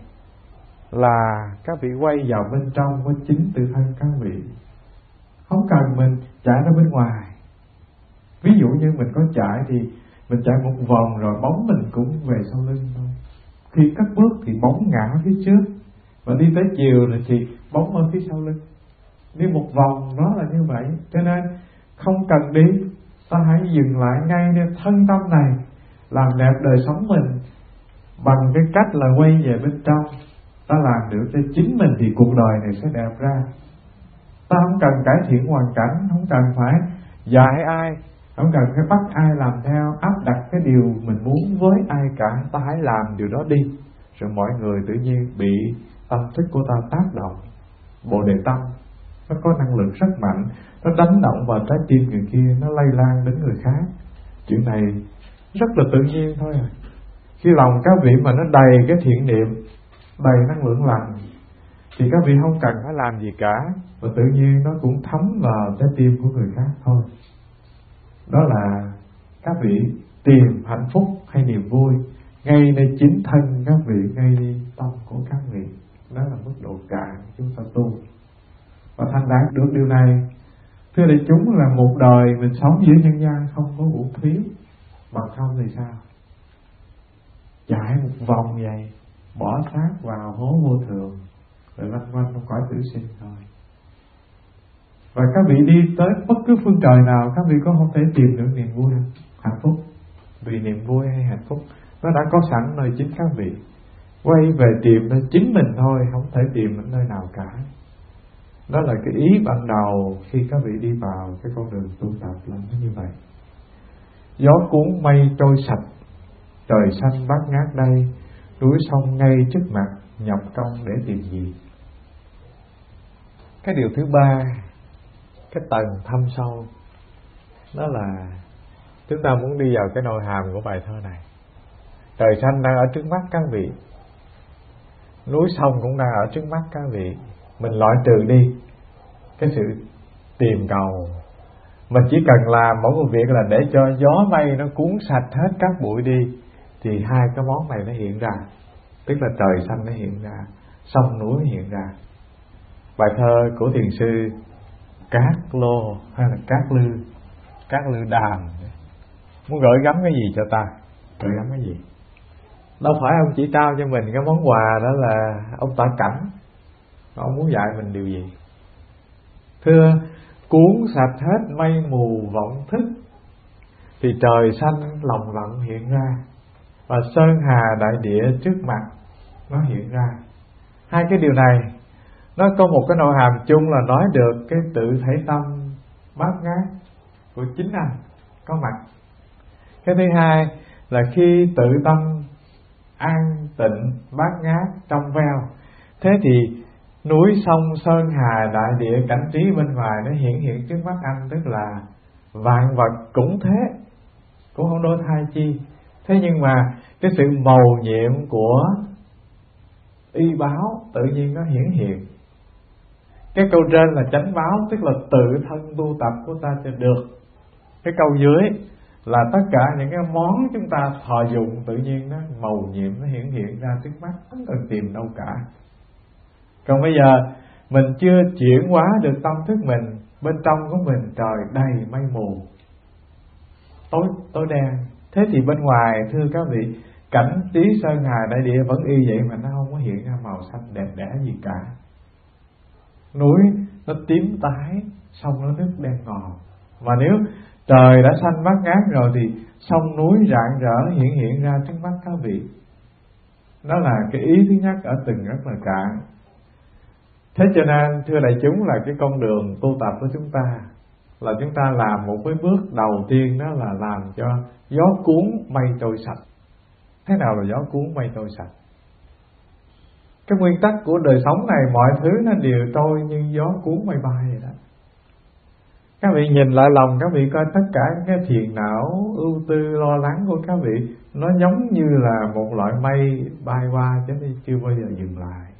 Speaker 2: là các vị quay vào bên trong với chính tự thân các vị, không cần mình chạy ra bên ngoài. Ví dụ như mình có chạy thì mình chạy một vòng rồi bóng mình cũng về sau lưng thôi. Khi cất bước thì bóng ngã phía trước, và đi tới chiều thì bóng ở phía sau lưng. Đi một vòng nó là như vậy. Cho nên không cần đi, ta hãy dừng lại ngay nơi thân tâm này, làm đẹp đời sống mình bằng cái cách là quay về bên trong. Ta làm được cho chính mình thì cuộc đời này sẽ đẹp ra. Ta không cần cải thiện hoàn cảnh, không cần phải dạy ai, không cần phải bắt ai làm theo, áp đặt cái điều mình muốn với ai cả. Ta hãy làm điều đó đi, rồi mọi người tự nhiên bị tâm thức của ta tác động. Bồ đề tâm nó có năng lực rất mạnh, nó đánh động vào trái tim người kia, nó lây lan đến người khác. Chuyện này rất là tự nhiên thôi à. Khi lòng các vị mà nó đầy cái thiện niệm, đầy năng lượng lành, thì các vị không cần phải làm gì cả, và tự nhiên nó cũng thấm vào trái tim của người khác thôi. Đó là các vị tìm hạnh phúc hay niềm vui ngay nơi chính thân các vị, ngay nơi tâm của các vị. Đó là mức độ cạn chúng ta tu và thành đạt được điều này. Thưa đại chúng, là một đời mình sống giữa nhân gian không có uổng phí. Bằng không thì sao? Chạy một vòng vậy, bỏ xác vào hố vô thường, rồi lanh quanh trong cõi tử sinh thôi. Và các vị đi tới bất cứ phương trời nào, các vị có không thể tìm được niềm vui, hạnh phúc. Vì niềm vui hay hạnh phúc nó đã có sẵn nơi chính các vị. Quay về tìm nơi chính mình thôi, không thể tìm ở nơi nào cả. Đó là cái ý ban đầu khi các vị đi vào cái con đường tu tập là nó như vậy. Gió cuốn mây trôi sạch, trời xanh bát ngát đây, núi sông ngay trước mặt, nhập công để tìm gì. Cái điều thứ ba, cái tầng thâm sâu, đó là chúng ta muốn đi vào cái nội hàm của bài thơ này. Trời xanh đang ở trước mắt các vị, núi sông cũng đang ở trước mắt các vị. Mình loại trừ đi cái sự tìm cầu, mình chỉ cần làm mỗi một việc là để cho gió mây nó cuốn sạch hết các bụi đi, thì hai cái món này nó hiện ra. Tức là trời xanh nó hiện ra, sông núi hiện ra. Bài thơ của thiền sư Cát Lô hay là Cát Lư Đàm muốn gửi gắm cái gì cho ta? Gửi gắm cái gì? Đâu phải ông chỉ trao cho mình cái món quà đó là ông tả cảnh. Ông muốn dạy mình điều gì? Thưa, cuốn sạch hết mây mù vọng thức, thì trời xanh lồng lộng hiện ra, và sơn hà đại địa trước mặt nó hiện ra. Hai cái điều này nó có một cái nội hàm chung là nói được cái tự thể tâm bát ngát của chính anh có mặt. Cái thứ hai là khi tự tâm an tịnh bát ngát trong veo, thế thì núi sông sơn hà đại địa cảnh trí bên ngoài nó hiện trước mắt anh. Tức là vạn vật cũng thế, cũng không đổi thay chi. Thế nhưng mà cái sự mầu nhiệm của y báo tự nhiên nó hiển hiện. Cái câu trên là chánh báo, tức là tự thân tu tập của ta cho được. Cái câu dưới là tất cả những cái món chúng ta thọ dụng tự nhiên nó mầu nhiệm, nó hiển hiện ra trước mắt, không cần tìm đâu cả. Còn bây giờ mình chưa chuyển hóa được tâm thức mình bên trong của mình trời đầy mây mù, tối đen. Thế thì bên ngoài thưa các vị, cảnh trí sơn hà đại địa vẫn y vậy mà nó không có hiện ra màu xanh đẹp đẽ gì cả. Núi nó tím tái, sông nó nước đen ngòm. Mà nếu trời đã xanh bát ngát rồi thì sông núi rạng rỡ hiện ra trước mắt các vị. Đó là cái ý thứ nhất ở từng rất là cạn. Thế cho nên thưa đại chúng, là cái con đường tu tập của chúng ta là chúng ta làm một cái bước đầu tiên, đó là làm cho gió cuốn mây trôi sạch. Thế nào là gió cuốn mây trôi sạch? Cái nguyên tắc của đời sống này, mọi thứ nó đều trôi như gió cuốn mây bay vậy đó. Các vị nhìn lại lòng các vị coi, tất cả những cái phiền não, ưu tư, lo lắng của các vị nó giống như là một loại mây bay qua chứ chưa bao giờ dừng lại.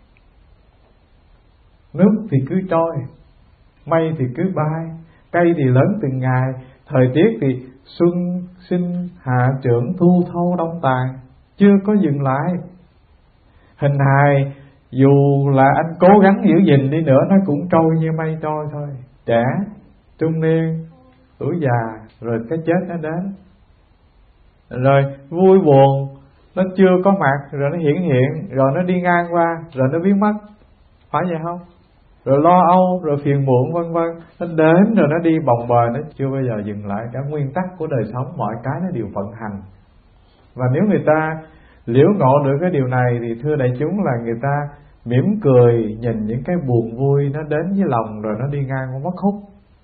Speaker 2: Nước thì cứ trôi, mây thì cứ bay, cây thì lớn từng ngày, thời tiết thì xuân sinh hạ trưởng, thu thâu đông tàn, chưa có dừng lại. Hình hài dù là anh cố gắng giữ gìn đi nữa, nó cũng trôi như mây trôi thôi. Trẻ, trung niên, tuổi già, rồi cái chết nó đến. Rồi vui buồn nó chưa có mặt, rồi nó hiện, rồi nó đi ngang qua, rồi nó biến mất. Phải vậy không? Rồi lo âu, rồi phiền muộn vân vân, nó đến rồi nó đi bồng bềnh, nó chưa bao giờ dừng lại. Cả nguyên tắc của đời sống, mọi cái nó đều vận hành. Và nếu người ta liễu ngộ được cái điều này thì thưa đại chúng, là người ta mỉm cười nhìn những cái buồn vui nó đến với lòng, rồi nó đi ngang không mất hút.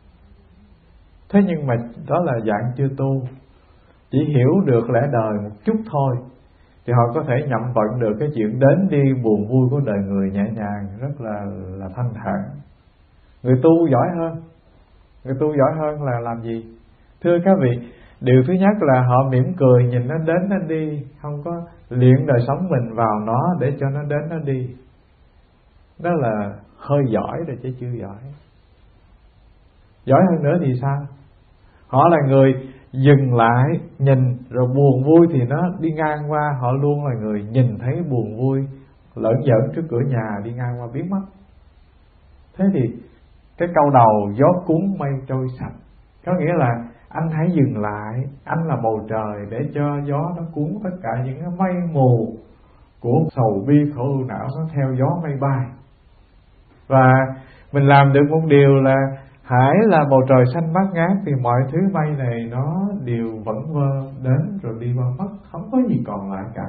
Speaker 2: Thế nhưng mà đó là dạng chưa tu, chỉ hiểu được lẽ đời một chút thôi, thì họ có thể nhậm vận được cái chuyện đến đi buồn vui của đời người nhẹ nhàng, rất là thanh thản. Người tu giỏi hơn là làm gì? Thưa các vị, điều thứ nhất là họ mỉm cười nhìn nó đến nó đi, không có luyện đời sống mình vào nó để cho nó đến nó đi. Đó là hơi giỏi rồi chứ chưa giỏi. Giỏi hơn nữa thì sao? Họ là người dừng lại nhìn, rồi buồn vui thì nó đi ngang qua, họ luôn là người nhìn thấy buồn vui lởn giởn trước cửa nhà đi ngang qua biến mất. Thế thì cái câu đầu gió cuốn mây trôi sạch có nghĩa là anh hãy dừng lại, anh là bầu trời, để cho gió nó cuốn tất cả những cái mây mù của sầu bi khổ ưu não, nó theo gió mây bay. Và mình làm được một điều là hãy là bầu trời xanh bát ngát, thì mọi thứ mây này nó đều vẩn vơ đến rồi đi qua mất, không có gì còn lại cả.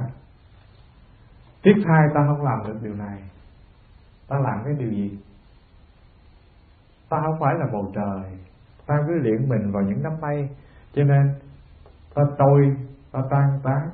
Speaker 2: Tiếc thay ta không làm được điều này. Ta làm cái điều gì? Ta không phải là bầu trời, ta cứ luyện mình vào những đám mây, cho nên ta trôi, ta tan tác.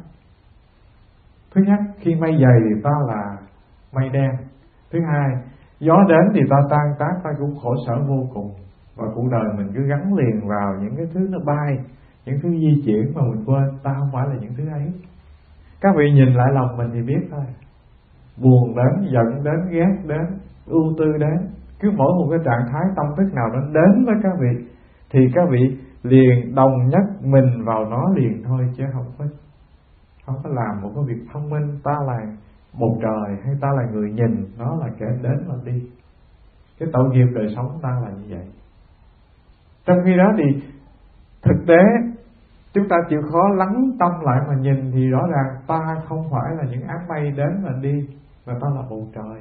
Speaker 2: Thứ nhất, khi mây dày thì ta là mây đen. Thứ hai, gió đến thì ta tan tác, ta cũng khổ sở vô cùng. Và cuộc đời mình cứ gắn liền vào những cái thứ nó bay, những thứ di chuyển mà mình quên ta không phải là những thứ ấy. Các vị nhìn lại lòng mình thì biết thôi. Buồn đến, giận đến, ghét đến, ưu tư đến, cứ mỗi một cái trạng thái tâm thức nào nó đến với các vị thì các vị liền đồng nhất mình vào nó liền thôi, chứ không có làm một cái việc thông minh ta là bầu trời hay ta là người nhìn, nó là kẻ đến và đi. Cái tội nghiệp đời sống ta là như vậy. Trong khi đó thì thực tế chúng ta chịu khó lắng tâm lại mà nhìn thì rõ ràng ta không phải là những áng mây đến và đi, mà ta là bầu trời.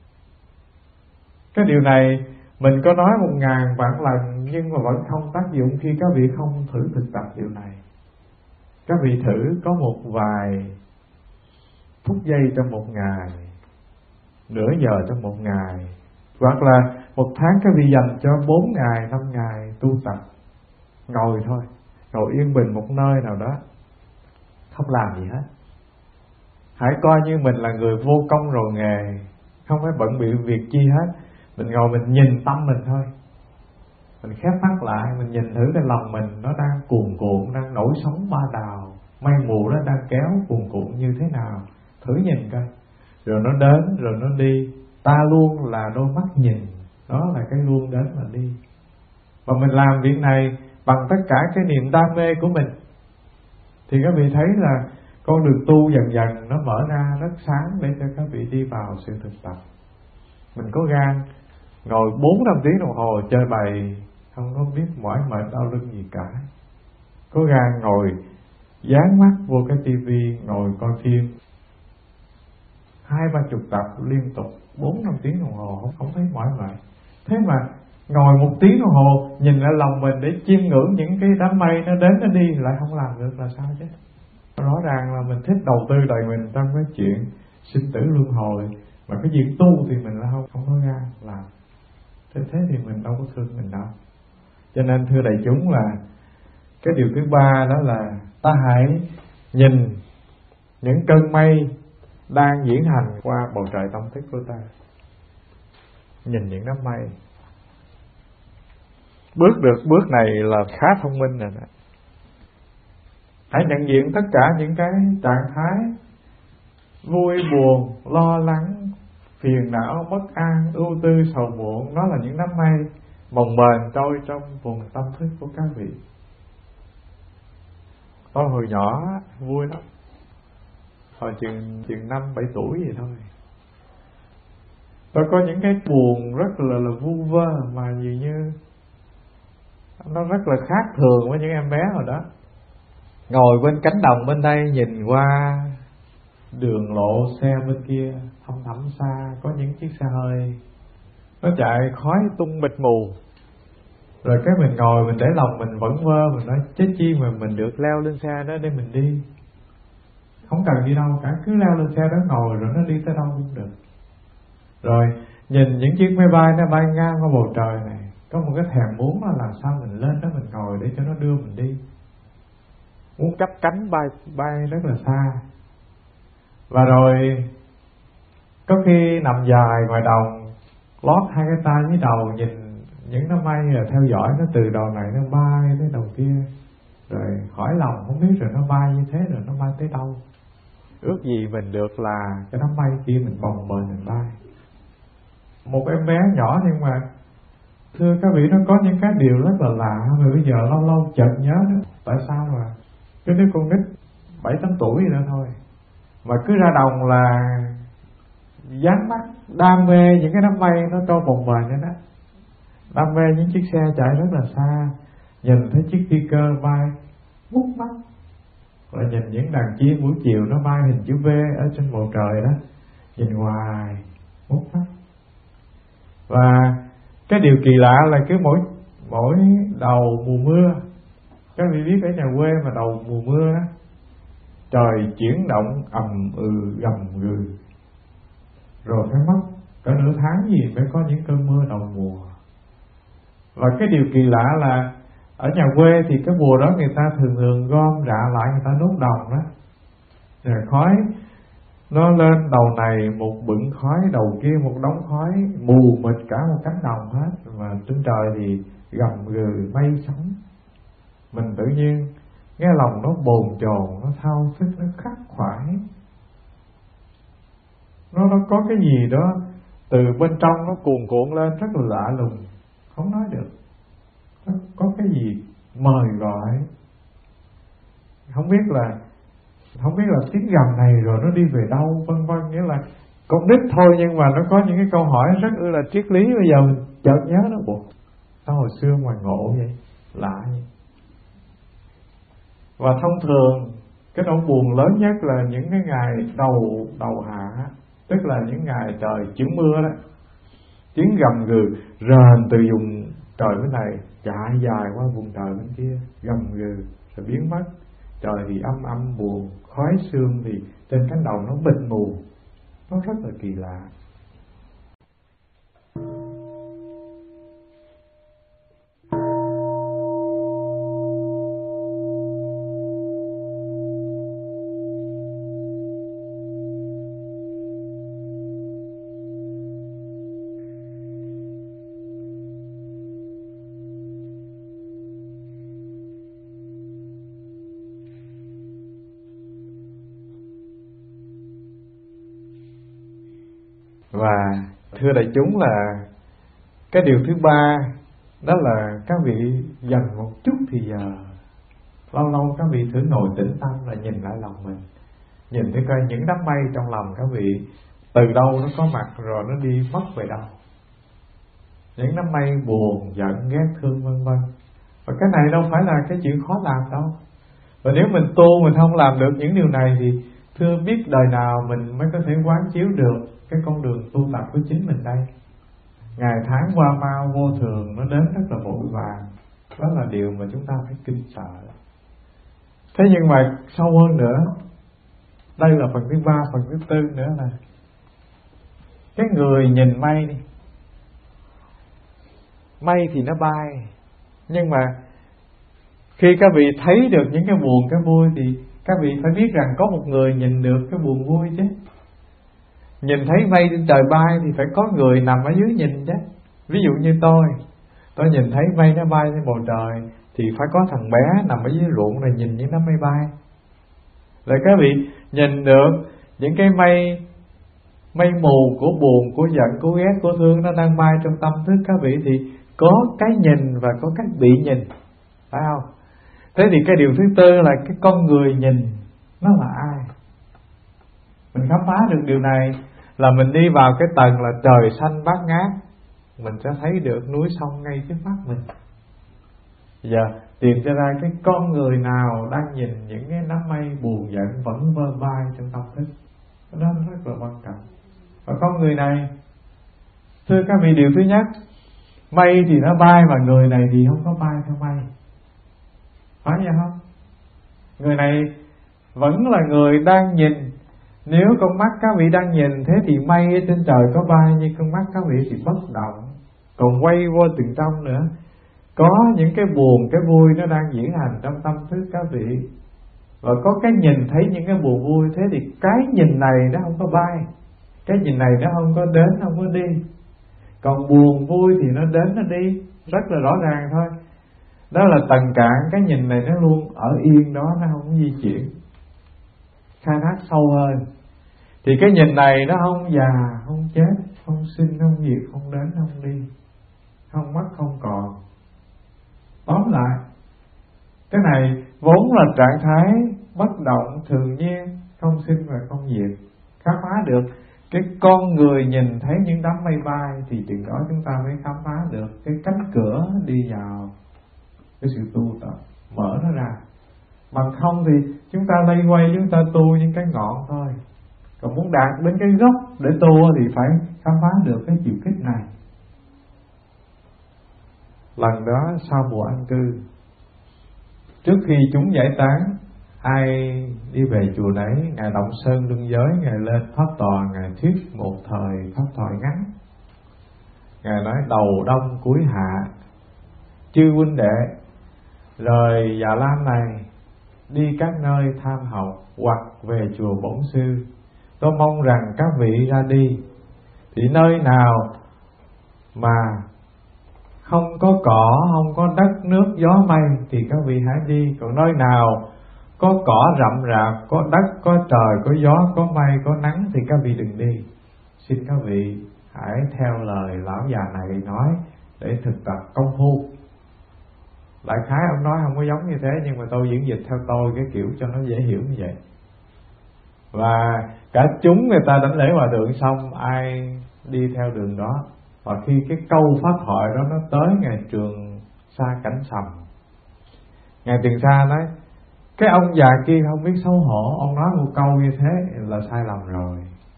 Speaker 2: Cái điều này mình có nói 1000 vạn lần nhưng mà vẫn không tác dụng khi các vị không thử thực tập điều này. Các vị thử có một vài phút giây trong một ngày, nửa giờ trong một ngày, hoặc là một tháng các vị dành cho 4 ngày, 5 ngày tu tập. Ngồi thôi, ngồi yên bình một nơi nào đó, không làm gì hết. Hãy coi như mình là người vô công rồi nghề, không phải bận bịu việc chi hết. Mình ngồi mình nhìn tâm mình thôi. Mình khép mắt lại, mình nhìn thử cái lòng mình nó đang cuồn cuộn, đang nổi sóng ba đào, mây mù nó đang kéo cuồn cuộn như thế nào. Thử nhìn coi. Rồi nó đến, rồi nó đi. Ta luôn là đôi mắt nhìn, đó là cái luôn đến và đi. Và mình làm việc này bằng tất cả cái niềm đam mê của mình, thì các vị thấy là con đường tu dần dần nó mở ra rất sáng để cho các vị đi vào sự thực tập. Mình có gan ngồi 4-5 tiếng đồng hồ chơi bày không có biết mỏi mệt đau lưng gì cả. Cố gắng ngồi dán mắt vô cái tivi, ngồi coi phim 20-30 tập liên tục 4-5 tiếng đồng hồ không thấy mỏi mệt. Thế mà ngồi 1 tiếng đồng hồ nhìn lại lòng mình để chiêm ngưỡng những cái đám mây nó đến nó đi lại không làm được là sao chứ? Rõ ràng là mình thích đầu tư đời mình trong cái chuyện sinh tử luân hồi, mà cái việc tu thì mình là không có gan làm. Thế thì mình đâu có thương mình đâu. Cho nên thưa đại chúng là cái điều thứ ba đó là ta hãy nhìn những cơn mây đang diễn hành qua bầu trời tâm thức của ta. Nhìn những đám mây. Bước được bước này là khá thông minh rồi đó. Hãy nhận diện tất cả những cái trạng thái vui buồn, lo lắng, phiền não, bất an, ưu tư, sầu muộn, nó là những đám mây bồng bềnh trôi trong vùng tâm thức của các vị. Tôi hồi nhỏ vui lắm, hồi chừng 5-7 tuổi vậy thôi. Tôi có những cái buồn rất là vu vơ mà dường như nó rất là khác thường với những em bé hồi đó. Ngồi bên cánh đồng bên đây nhìn qua đường lộ xe bên kia thăm thẳm xa có những chiếc xe hơi nó chạy khói tung mịt mù. Rồi cái mình ngồi mình để lòng mình vẫn vơ, mình nói chết chi mà mình được leo lên xe đó để mình đi. Không cần đi đâu cả, cứ leo lên xe đó ngồi rồi nó đi tới đâu cũng được. Rồi nhìn những chiếc máy bay nó bay ngang qua bầu trời này, có một cái thèm muốn là làm sao mình lên đó mình ngồi để cho nó đưa mình đi. Muốn cắp cánh bay rất là xa. Và rồi có khi nằm dài ngoài đồng, lót 2 cái tay dưới đầu nhìn những đám mây rồi theo dõi nó từ đầu này nó bay tới đầu kia. Rồi hỏi lòng không biết rồi nó bay như thế rồi nó bay tới đâu. Ước gì mình được là cái đám mây kia mình bồng bềnh mình bay. Một em bé nhỏ nhưng mà thưa các vị nó có những cái điều rất là lạ mà bây giờ lâu lâu chợt nhớ đó. Tại sao mà cái đứa con nít 7-8 tuổi nữa thôi mà cứ ra đồng là dán mắt đam mê những cái đám mây nó trôi bồng bềnh vậy đó, đam mê những chiếc xe chạy rất là xa, nhìn thấy chiếc phi cơ bay mút mắt, rồi nhìn những đàn chim buổi chiều nó bay hình chữ V ở trên bầu trời đó, nhìn hoài mút mắt. Và cái điều kỳ lạ là cứ mỗi đầu mùa mưa, các vị biết ở nhà quê mà đầu mùa mưa đó, trời chuyển động gầm gừ, rồi phải mất cả nửa tháng gì mới có những cơn mưa đầu mùa. Và cái điều kỳ lạ là ở nhà quê thì cái mùa đó người ta thường gom rạ lại, người ta đốt đồng đó, rồi khói nó lên đầu này một bựng khói, đầu kia một đống khói, mù mịt cả một cánh đồng hết. Mà trên trời thì gầm gừ mây sóng. Mình tự nhiên nghe lòng nó bồn chồn, nó thao thức, nó khắc khoải. Nó có cái gì đó từ bên trong nó cuồn cuộn lên rất là lạ lùng, không nói được. Nó có cái gì mời gọi, không biết là tiếng gầm này rồi nó đi về đâu, vân vân. Nghĩa là con nít thôi nhưng mà nó có những cái câu hỏi rất là triết lý. Bây giờ mình chợt nhớ nó, bộ sao hồi xưa mà ngộ vậy, lạ vậy. Và thông thường cái nỗi buồn lớn nhất là những cái ngày đầu hạ, tức là những ngày trời chuyển mưa đó, tiếng gầm gừ rền từ vùng trời bên này chạy dài qua vùng trời bên kia, gầm gừ rồi biến mất. Trời thì âm buồn, khói sương thì trên cánh đồng nó mịt mù, nó rất là kỳ lạ. Và thưa đại chúng là cái điều thứ ba đó là các vị dành một chút thì giờ, lâu lâu các vị thử ngồi tĩnh tâm là nhìn lại lòng mình, nhìn thấy coi những đám mây trong lòng các vị từ đâu nó có mặt rồi nó đi mất về đâu. những đám mây buồn, giận, ghét, thương vân vân. Và cái này đâu phải là cái chuyện khó làm đâu. Và nếu mình tu mình không làm được những điều này thì thưa biết đời nào mình mới có thể quán chiếu được cái con đường tu tập của chính mình đây. Ngày tháng qua mau vô thường, nó đến rất là vội vàng. Đó là điều mà chúng ta phải kinh sợ. Thế nhưng mà sâu hơn nữa, đây là phần thứ 3, phần thứ 4 nữa là cái người nhìn mây đi. Mây thì nó bay, nhưng mà khi các vị thấy được những cái buồn, cái vui thì các vị phải biết rằng có một người nhìn được cái buồn vui chứ. Nhìn thấy mây trên trời bay thì phải có người nằm ở dưới nhìn chứ. Ví dụ như tôi nhìn thấy mây nó bay trên bầu trời thì phải có thằng bé nằm ở dưới ruộng này nhìn những đám mây bay. Rồi các vị nhìn được những cái mây mù của buồn, của giận, của ghét, của thương nó đang bay trong tâm thức các vị thì có cái nhìn và có cách bị nhìn, phải không? Thế thì cái điều thứ 4 là cái con người nhìn nó là ai? Mình khám phá được điều này là mình đi vào cái tầng là trời xanh bát ngát, mình sẽ thấy được núi sông ngay trước mắt mình. Giờ tìm cho ra cái con người nào đang nhìn những cái đám mây buồn giận vẫn vơ bay trong tâm thức. Đó rất là quan trọng. Và con người này, thưa các vị, điều thứ nhất, mây thì nó bay mà người này thì không có bay theo mây, phải vậy không? Người này vẫn là người đang nhìn. Nếu con mắt các vị đang nhìn, thế thì mây ở trên trời có bay, nhưng con mắt các vị thì bất động, còn quay vô từng trong nữa. Có những cái buồn, cái vui nó đang diễn hành trong tâm thức các vị. Và có cái nhìn thấy những cái buồn vui, thế thì cái nhìn này nó không có bay, cái nhìn này nó không có đến, không có đi. Còn buồn vui thì nó đến, nó đi, rất là rõ ràng thôi. Đó là tầng cạn, cái nhìn này nó luôn ở yên đó, nó không di chuyển. Khai thác sâu hơn thì cái nhìn này nó không già, không chết, không sinh, không diệt, không đến, không đi, không mất, không còn. Tóm lại, cái này vốn là trạng thái bất động, thường nhiên, không sinh và không diệt. Khám phá được cái con người nhìn thấy những đám mây bay thì chừng đó chúng ta mới khám phá được cái cánh cửa đi vào cái sự tu tập, mở nó ra. Bằng không thì chúng ta lây quay, chúng ta tu những cái ngọn thôi. Còn muốn đạt đến cái gốc để tu thì phải khám phá được cái chiều kích này. Lần đó sau mùa an cư, trước khi chúng giải tán, ai đi về chùa nấy, Ngài Động Sơn Luân Giới, Ngài lên pháp tòa, Ngài thuyết một thời pháp thoại ngắn. Ngài nói đầu đông cuối hạ, chư huynh đệ rời Già Lam này, đi các nơi tham học hoặc về chùa Bổn Sư. Tôi mong rằng các vị ra đi, thì nơi nào mà không có cỏ, không có đất nước gió mây thì các vị hãy đi. Còn nơi nào có cỏ rậm rạp, có đất, có trời, có gió, có mây, có nắng thì các vị đừng đi. Xin các vị hãy theo lời lão già này nói để thực tập công phu. Đại khái ông nói không có giống như thế, nhưng mà tôi diễn dịch theo tôi cái kiểu cho nó dễ hiểu như vậy. Và cả chúng người ta đánh lễ hòa thượng xong, ai đi theo đường đó. Và khi cái câu pháp thoại đó nó tới Ngài Trường Sa Cảnh Sầm, Ngài Trường Sa nói cái ông già kia không biết xấu hổ, ông nói một câu như thế là sai lầm rồi.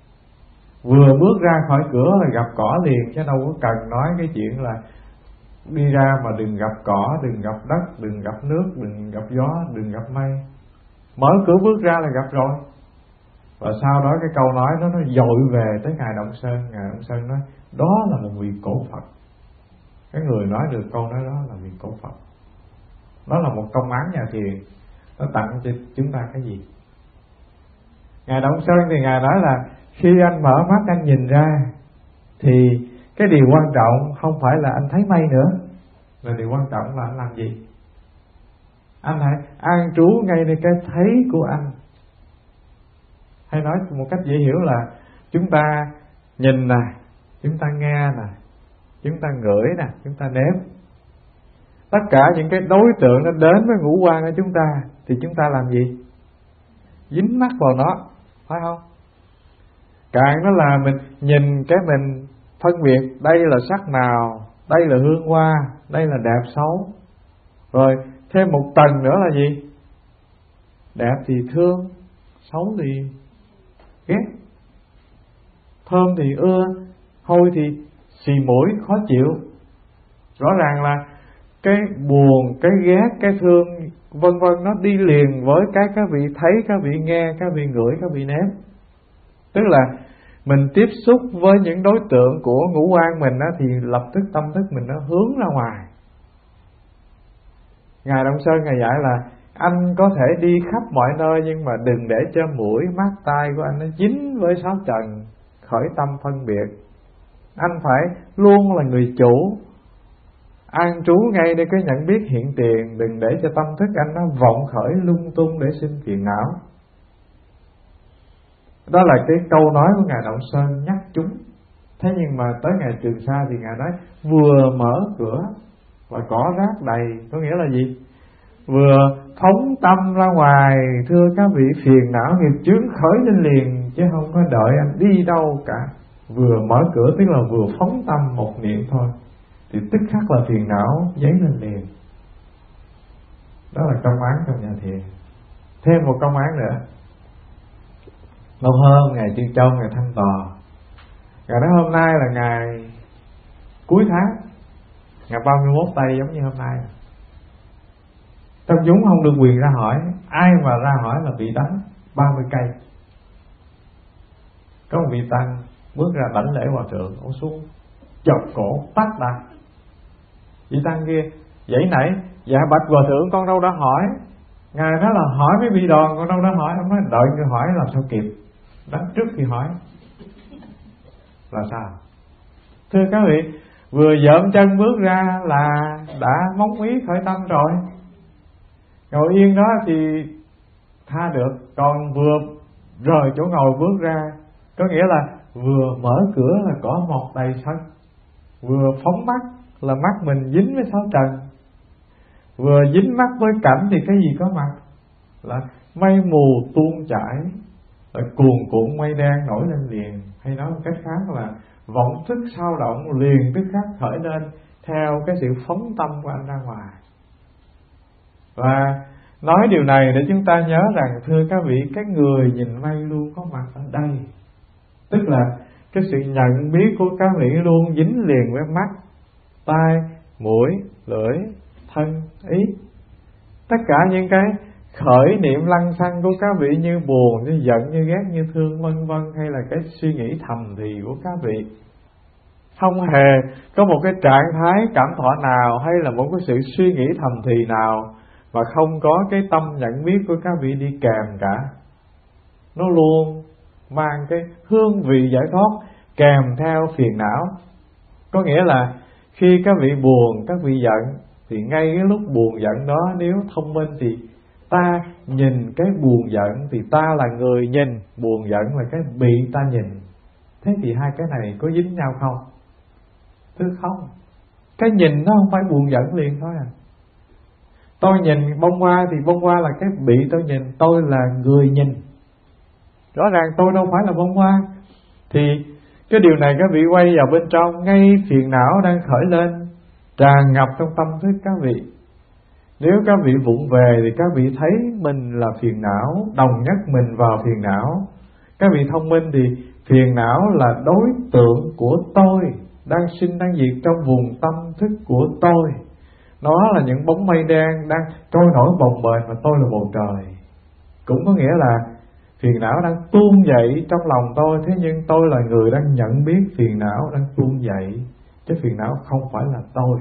Speaker 2: Vừa bước ra khỏi cửa là gặp cỏ liền, chứ đâu có cần nói cái chuyện là đi ra mà đừng gặp cỏ, đừng gặp đất, đừng gặp nước, đừng gặp gió, đừng gặp mây. Mở cửa bước ra là gặp rồi. Và sau đó cái câu nói đó nó dội về tới Ngài Động Sơn. Ngài Động Sơn nói đó là một vị cổ Phật. Cái người nói được câu nói đó là vị cổ Phật. Đó là một công án nhà thiền. Nó tặng cho chúng ta cái gì? Ngài Động Sơn thì Ngài nói là khi anh mở mắt anh nhìn ra thì cái điều quan trọng không phải là anh thấy mây nữa, mà điều quan trọng là anh làm gì? Anh hãy an trú ngayในcái thấy của anh. Hay nói một cách dễ hiểu là chúng ta nhìn nè, chúng ta nghe nè, chúng ta ngửi nè, chúng ta nếm. Tất cả những cái đối tượng nó đến với ngũ quan của chúng ta thì chúng ta làm gì? Dính mắt vào nó, phải không? Càng nó là mình nhìn cái mình phân biệt đây là sắc nào, đây là hương hoa, đây là đẹp xấu. Rồi thêm một tầng nữa là gì? Đẹp thì thương, xấu thì ghét, thơm thì ưa, hôi thì xì mũi khó chịu. Rõ ràng là cái buồn, cái ghét, cái thương vân vân nó đi liền với cái các vị thấy, các vị nghe, các vị ngửi, các vị nếm. Tức là mình tiếp xúc với những đối tượng của ngũ quan mình á, thì lập tức tâm thức mình nó hướng ra ngoài. Ngài Đông Sơn Ngài dạy là anh có thể đi khắp mọi nơi, nhưng mà đừng để cho mũi, mắt, tai của anh nó dính với sáu trần, khởi tâm phân biệt. Anh phải luôn là người chủ, an trú ngay nơi cái nhận biết hiện tiền. Đừng để cho tâm thức anh nó vọng khởi lung tung để sinh phiền não. Đó là cái câu nói của Ngài Động Sơn nhắc chúng. Thế nhưng mà tới Ngài Trường Sa thì Ngài nói vừa mở cửa và cỏ rác đầy. Có nghĩa là gì? Vừa phóng tâm ra ngoài, thưa các vị, phiền não nghiệp chướng khởi lên liền, chứ không có đợi anh đi đâu cả. Vừa mở cửa tức là vừa phóng tâm một niệm thôi, thì tức khắc là phiền não dấy lên liền. Đó là công án trong nhà thiền. Thêm một công án nữa. Lâu hơn Ngài Chuyên Châu, Ngài Thanh Tòa, Ngài nói hôm nay là ngày cuối tháng, ngày 31 Tây giống như hôm nay. Trong chúng không được quyền ra hỏi, ai mà ra hỏi là bị đánh 30 cây. Có một vị tăng bước ra đảnh lễ hòa thượng, ông xuống chọc cổ tát ra. Vị tăng kia dãy nảy, dạ bạch hòa thượng con đâu đã hỏi. Ngài nói là hỏi mấy vị đoàn, con đâu đã hỏi. Ông nói đợi người hỏi làm sao kịp, đánh trước khi hỏi là sao? Thưa các vị, vừa dợm chân bước ra là đã móng ý khởi tâm rồi. Ngồi yên đó thì tha được, còn vừa rời chỗ ngồi bước ra, có nghĩa là vừa mở cửa là cỏ mọc đầy sân, vừa phóng mắt là mắt mình dính với sáu trần, vừa dính mắt với cảnh thì cái gì có mặt là mây mù tuôn chảy, rồi cuồn cuộn mây đen nổi lên liền. Hay nói một cách khác là vọng thức sao động liền tức khắc khởi lên theo cái sự phóng tâm của anh ra ngoài. Và nói điều này để chúng ta nhớ rằng, thưa các vị, cái người nhìn mây luôn có mặt ở đây. Tức là cái sự nhận biết của các vị luôn dính liền với mắt, tai, mũi, lưỡi, thân, ý. Tất cả những cái khởi niệm lăng xăng của các vị như buồn, như giận, như ghét, như thương vân vân, hay là cái suy nghĩ thầm thì của các vị, không hề có một cái trạng thái cảm thọ nào hay là một cái sự suy nghĩ thầm thì nào mà không có cái tâm nhận biết của các vị đi kèm cả. Nó luôn mang cái hương vị giải thoát kèm theo phiền não. Có nghĩa là khi các vị buồn, các vị giận, thì ngay cái lúc buồn giận đó, nếu thông minh thì ta nhìn cái buồn giận thì ta là người nhìn, buồn giận là cái bị ta nhìn. Thế thì hai cái này có dính nhau không? Thưa không. Cái nhìn nó không phải buồn giận liền thôi à. Tôi nhìn bông hoa thì bông hoa là cái bị tôi nhìn, tôi là người nhìn. Rõ ràng tôi đâu phải là bông hoa. Thì cái điều này các vị quay vào bên trong, ngay phiền não đang khởi lên tràn ngập trong tâm thức các vị. Nếu các vị vụng về thì các vị thấy mình là phiền não, đồng nhất mình vào phiền não. Các vị thông minh thì phiền não là đối tượng của tôi, đang sinh đang diệt trong vùng tâm thức của tôi. Nó là những bóng mây đen đang trôi nổi bồng bềnh và tôi là bầu trời. Cũng có nghĩa là phiền não đang tuôn dậy trong lòng tôi, thế nhưng tôi là người đang nhận biết phiền não đang tuôn dậy, chứ phiền não không phải là tôi.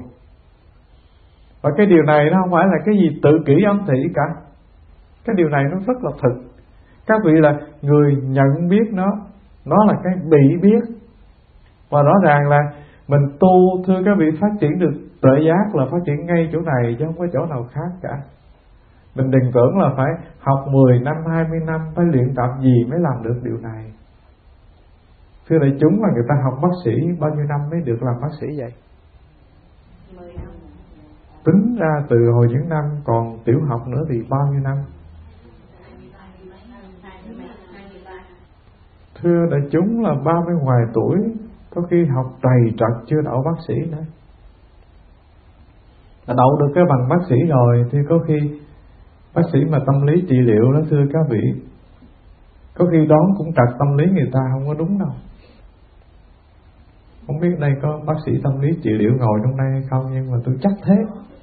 Speaker 2: Và cái điều này nó không phải là cái gì tự kỷ âm thị cả. Cái điều này nó rất là thực. Các vị là người nhận biết nó là cái bị biết. Và rõ ràng là mình tu, thưa các vị, phát triển được tuệ giác là phát triển ngay chỗ này chứ không có chỗ nào khác cả. Mình đừng tưởng là phải học 10 năm, 20 năm, phải luyện tập gì mới làm được điều này. Thưa đại chúng, là người ta học bác sĩ bao nhiêu năm mới được làm bác sĩ vậy?
Speaker 3: 10 năm.
Speaker 2: Tính ra từ hồi những năm còn tiểu học nữa thì bao nhiêu năm? Thưa đại chúng, là 30 ngoài tuổi, có khi học trầy trật chưa đậu bác sĩ nữa. đã đậu được cái bằng bác sĩ rồi thì có khi bác sĩ mà tâm lý trị liệu đó thưa các vị, có khi đoán cũng trật tâm lý người ta không có đúng đâu. Không biết đây có bác sĩ tâm lý trị liệu ngồi trong đây hay không, nhưng mà tôi chắc thế.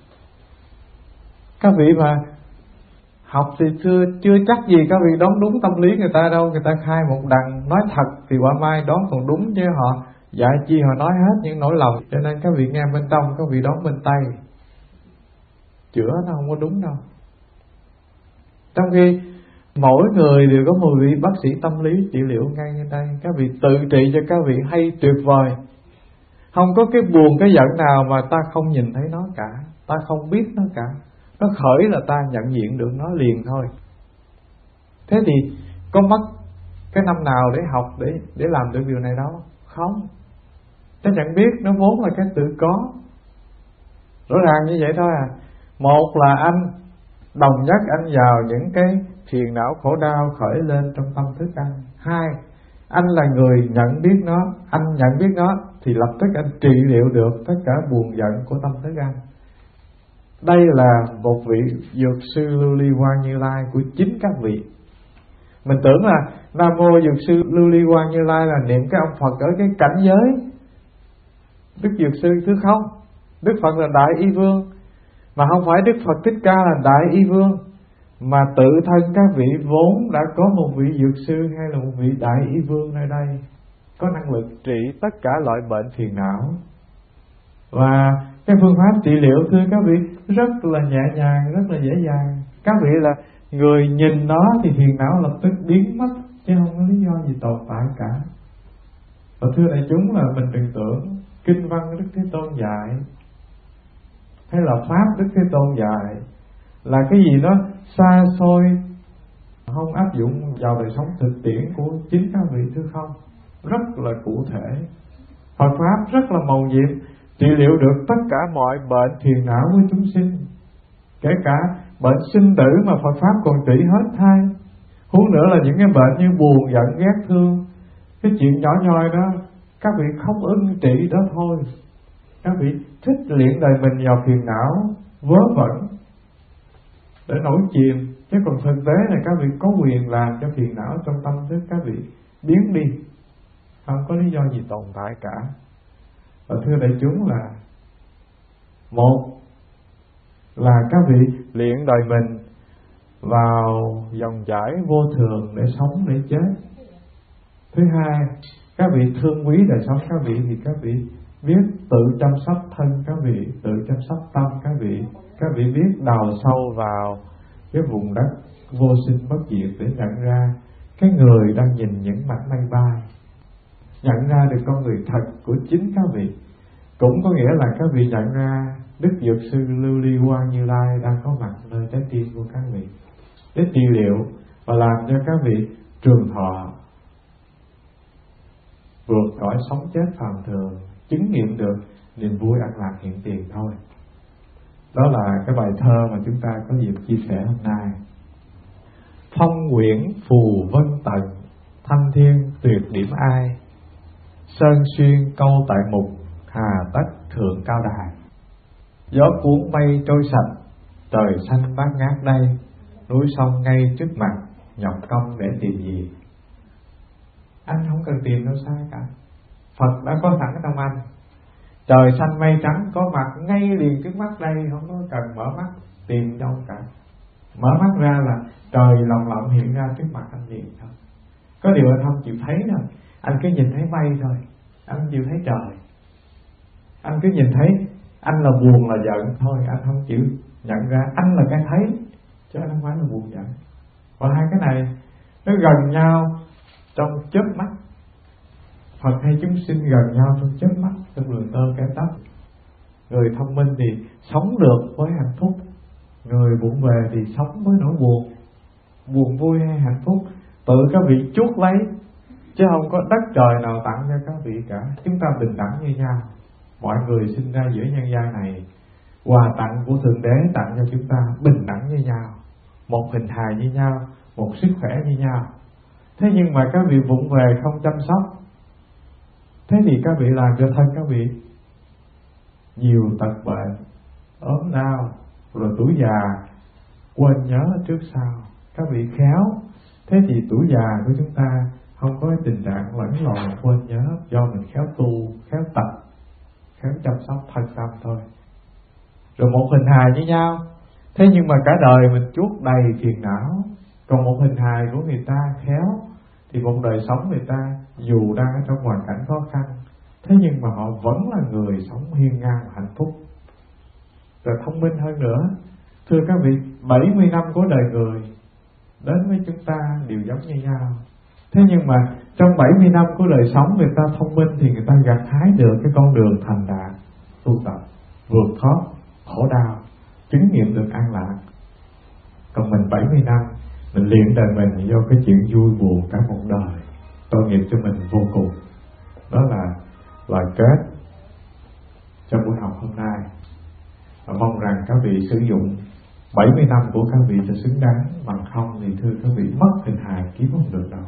Speaker 2: Các vị mà học thì chưa chắc gì các vị đoán đúng tâm lý người ta đâu. Người ta khai một đằng, nói thật thì quả mai đoán còn đúng, chứ họ dạy chi họ nói hết những nỗi lòng. Cho nên các vị nghe bên trong, các vị đoán bên tay, chữa nó không có đúng đâu. Trong khi mỗi người đều có một vị bác sĩ tâm lý trị liệu ngay như đây. Các vị tự trị cho các vị hay tuyệt vời. Không có cái buồn cái giận nào mà ta không nhìn thấy nó cả, ta không biết nó cả. Nó khởi là ta nhận diện được nó liền thôi. Thế thì có mất cái năm nào để học để làm được điều này đâu? Không. Ta nhận biết nó vốn là cái tự có. Rõ ràng như vậy thôi à. Một là anh đồng nhất anh vào những cái phiền não khổ đau khởi lên trong tâm thức anh. Hai, anh là người nhận biết nó. Anh nhận biết nó thì lập tức anh trị liệu được tất cả buồn giận của tâm thức anh. Đây là một vị dược sư Lưu Ly Quang Như Lai của chính các vị. Mình tưởng là Nam Mô Dược sư Lưu Ly Quang Như Lai là niệm cái ông Phật ở cái cảnh giới Đức Dược sư, thứ không. Đức Phật là Đại Y Vương, mà không phải Đức Phật Thích Ca là Đại Y Vương, mà tự thân các vị vốn đã có một vị Dược sư hay là một vị Đại Y Vương nơi đây, có năng lực trị tất cả loại bệnh phiền não. Và cái phương pháp trị liệu thưa các vị rất là nhẹ nhàng, rất là dễ dàng. Các vị là người nhìn nó thì phiền não lập tức biến mất, chứ không có lý do gì tồn tại cả. Và thưa đại chúng là mình đừng tưởng kinh văn Đức Thế Tôn dạy hay là pháp Đức Thế Tôn dạy là cái gì nó xa xôi, không áp dụng vào đời sống thực tiễn của chính các vị, thưa không. Rất là cụ thể. Phật pháp rất là mầu nhiệm, trị liệu được tất cả mọi bệnh phiền não của chúng sinh, kể cả bệnh sinh tử mà Phật pháp còn trị hết thai. Huống nữa là những cái bệnh như buồn giận ghét thương, cái chuyện nhỏ nhoi đó các vị không ưng trị đó thôi. Các vị thích luyện đời mình vào phiền não vớ vẩn để nổi chìm, chứ còn thực tế là các vị có quyền làm cho phiền não trong tâm thức các vị biến đi, không có lý do gì tồn tại cả. Và thưa đại chúng là một là các vị luyện đời mình vào dòng chảy vô thường để sống để chết. Thứ hai, các vị thương quý đời sống các vị thì các vị biết tự chăm sóc thân các vị, tự chăm sóc tâm các vị biết đào sâu vào cái vùng đất vô sinh bất diệt để nhận ra cái người đang nhìn những mảnh mây bay, nhận ra được con người thật của chính các vị. Cũng có nghĩa là các vị nhận ra Đức Dược sư Lưu Ly Quang Như Lai đang có mặt nơi trái tim của các vị để trị liệu và làm cho các vị trường thọ, vượt cõi sống chết phàm thường, chứng nghiệm được niềm vui an lạc hiện tiền thôi. Đó là cái bài thơ mà chúng ta có dịp chia sẻ hôm nay. Phong quyển phù vân tận, thanh thiên tuyệt điểm ai, sơn xuyên câu tại mục, hà tất thượng cao đài. Gió cuốn mây trôi sạch, trời xanh bát ngát đây, núi sông ngay trước mặt, nhọc công để tìm gì. Anh không cần tìm đâu xa cả, Phật đã có sẵn trong anh. Trời xanh mây trắng có mặt ngay liền trước mắt đây, không có cần mở mắt tìm đâu cả. Mở mắt ra là trời lồng lộng hiện ra trước mặt anh liền thôi. Có điều anh không chịu thấy thôi, anh cứ nhìn thấy mây thôi, anh không chịu thấy trời. Anh cứ nhìn thấy anh là buồn là giận thôi, anh không chịu nhận ra anh là cái thấy, chứ anh không phải là buồn giận. Và hai cái này nó gần nhau trong chớp mắt. Phật hay chúng sinh gần nhau trong chớp mắt, trong lường tơ kẻ tóc. Người thông minh thì sống được với hạnh phúc, người vụng về thì sống với nỗi buồn. Buồn vui hay hạnh phúc tự các vị chuốc lấy, chứ không có đất trời nào tặng cho các vị cả. Chúng ta bình đẳng như nhau. Mọi người sinh ra giữa nhân gian này, quà tặng của Thượng Đế tặng cho chúng ta bình đẳng như nhau, một hình hài như nhau, một sức khỏe như nhau. Thế nhưng mà các vị vụng về không chăm sóc, thế thì các vị làm cho thân các vị nhiều tật bệnh, ốm đau, rồi tuổi già quên nhớ trước sau. Các vị khéo, thế thì tuổi già của chúng ta không có tình trạng lẫn lộn quên nhớ, do mình khéo tu, khéo tập, khéo chăm sóc thân tâm thôi. Rồi một hình hài như nhau, thế nhưng mà cả đời mình chuốc đầy phiền não. Còn một hình hài của người ta khéo thì một đời sống người ta dù đang ở trong hoàn cảnh khó khăn, thế nhưng mà họ vẫn là người sống hiên ngang hạnh phúc, rồi thông minh hơn nữa. Thưa các vị, 70 năm của đời người đến với chúng ta đều giống như nhau. Thế nhưng mà trong 70 năm của đời sống người ta thông minh thì người ta gặt hái được cái con đường thành đạt, tu tập, vượt thoát khổ đau, chứng nghiệm được an lạc. Còn mình 70 năm mình luyện đời mình do cái chuyện vui buồn cả một đời, tội nghiệp cho mình vô cùng. Đó là lời kết cho buổi học hôm nay. Và mong rằng các vị sử dụng 70 năm của các vị cho xứng đáng, bằng không thì thưa các vị mất hình hài kiếm không được đâu.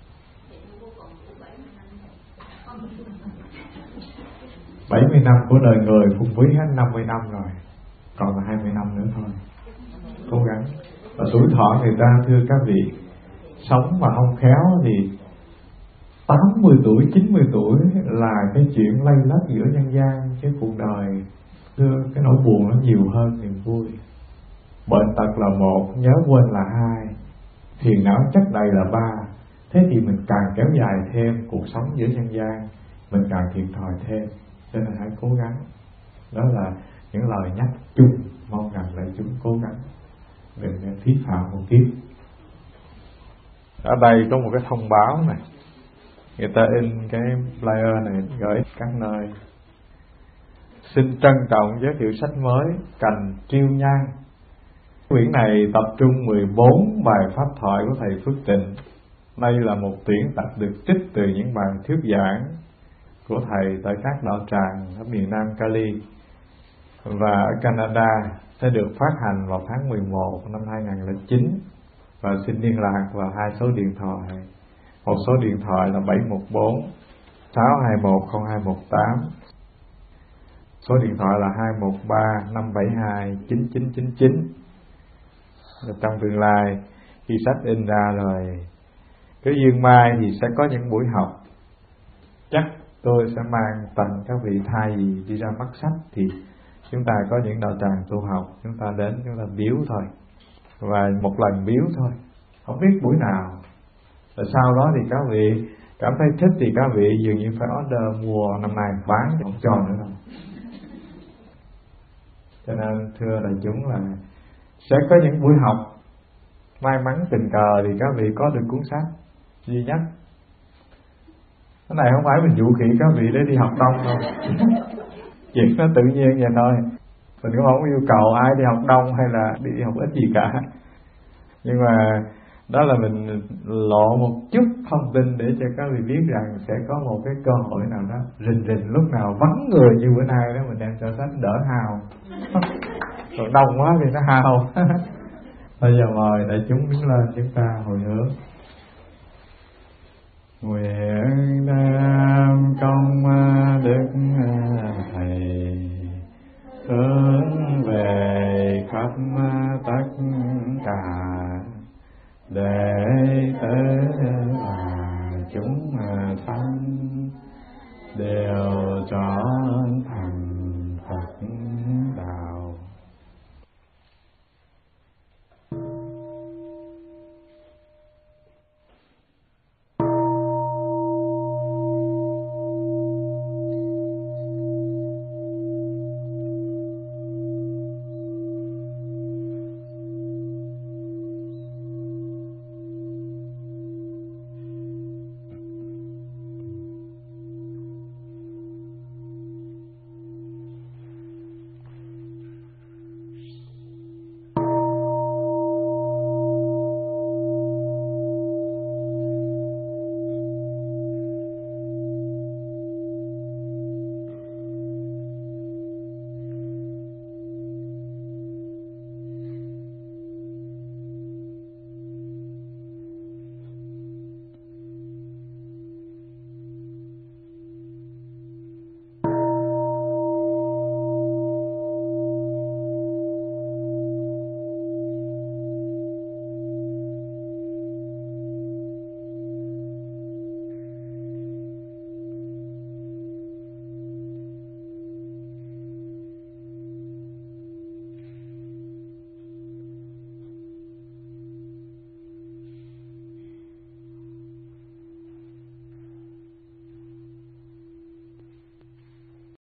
Speaker 2: – 70 năm của đời người phung phí hết 50 năm rồi, còn là 20 năm nữa thôi. Cố gắng. Và tuổi thọ người ta thưa các vị, sống mà không khéo thì 80 tuổi, 90 tuổi là cái chuyện lây lất giữa nhân gian. Cái cuộc đời thưa cái nỗi buồn nó nhiều hơn niềm vui. Bệnh tật là một, nhớ quên là hai, phiền não chất đầy là ba. Thế thì mình càng kéo dài thêm cuộc sống giữa nhân gian, mình càng thiệt thòi thêm. Cho nên hãy cố gắng. Đó là những lời nhắc chung, mong rằng đại chúng cố gắng đừng nên phí phạm một kiếp. Ở đây có một cái thông báo này, người ta in cái flyer này gửi các nơi. Xin trân trọng giới thiệu sách mới Cành Triêu Nhang. Quyển này tập trung 14 bài pháp thoại của thầy Phước Tịnh. Đây là một tuyển tập được trích từ những bài thuyết giảng của thầy tại các đạo tràng ở miền Nam Cali và ở Canada, sẽ được phát hành vào tháng 11 năm 2009. Và xin liên lạc vào hai số điện thoại. Một số điện thoại là 714 621 0218, số điện thoại là 213 572 9999. Trong tương lai khi sách in ra rồi, cái dương mai thì sẽ có những buổi học. Chắc tôi sẽ mang tặng các vị, thay vì đi ra mắt sách thì chúng ta có những đạo tràng tu học, chúng ta đến chúng ta biếu thôi, và một lần biếu thôi, không biết buổi nào. Rồi sau đó thì các vị cảm thấy thích thì các vị dường như phải order mua, năm nay bán không cho nữa đâu. Cho nên thưa đại chúng là sẽ có những buổi học, may mắn tình cờ thì các vị có được cuốn sách duy nhất. Cái này không phải mình dụ khỉ các vị để đi học đông đâu. Chuyện nó tự nhiên vậy thôi. Mình cũng không yêu cầu ai đi học đông hay là đi học ít gì cả. Nhưng mà đó là mình lộ một chút thông tin để cho các vị biết rằng sẽ có một cái cơ hội nào đó rình rình lúc nào vắng người như bữa nay đó, mình đem cho sách đỡ hào. Còn đông quá thì nó hào. Bây giờ mời đại chúng đứng lên chúng ta hồi hướng.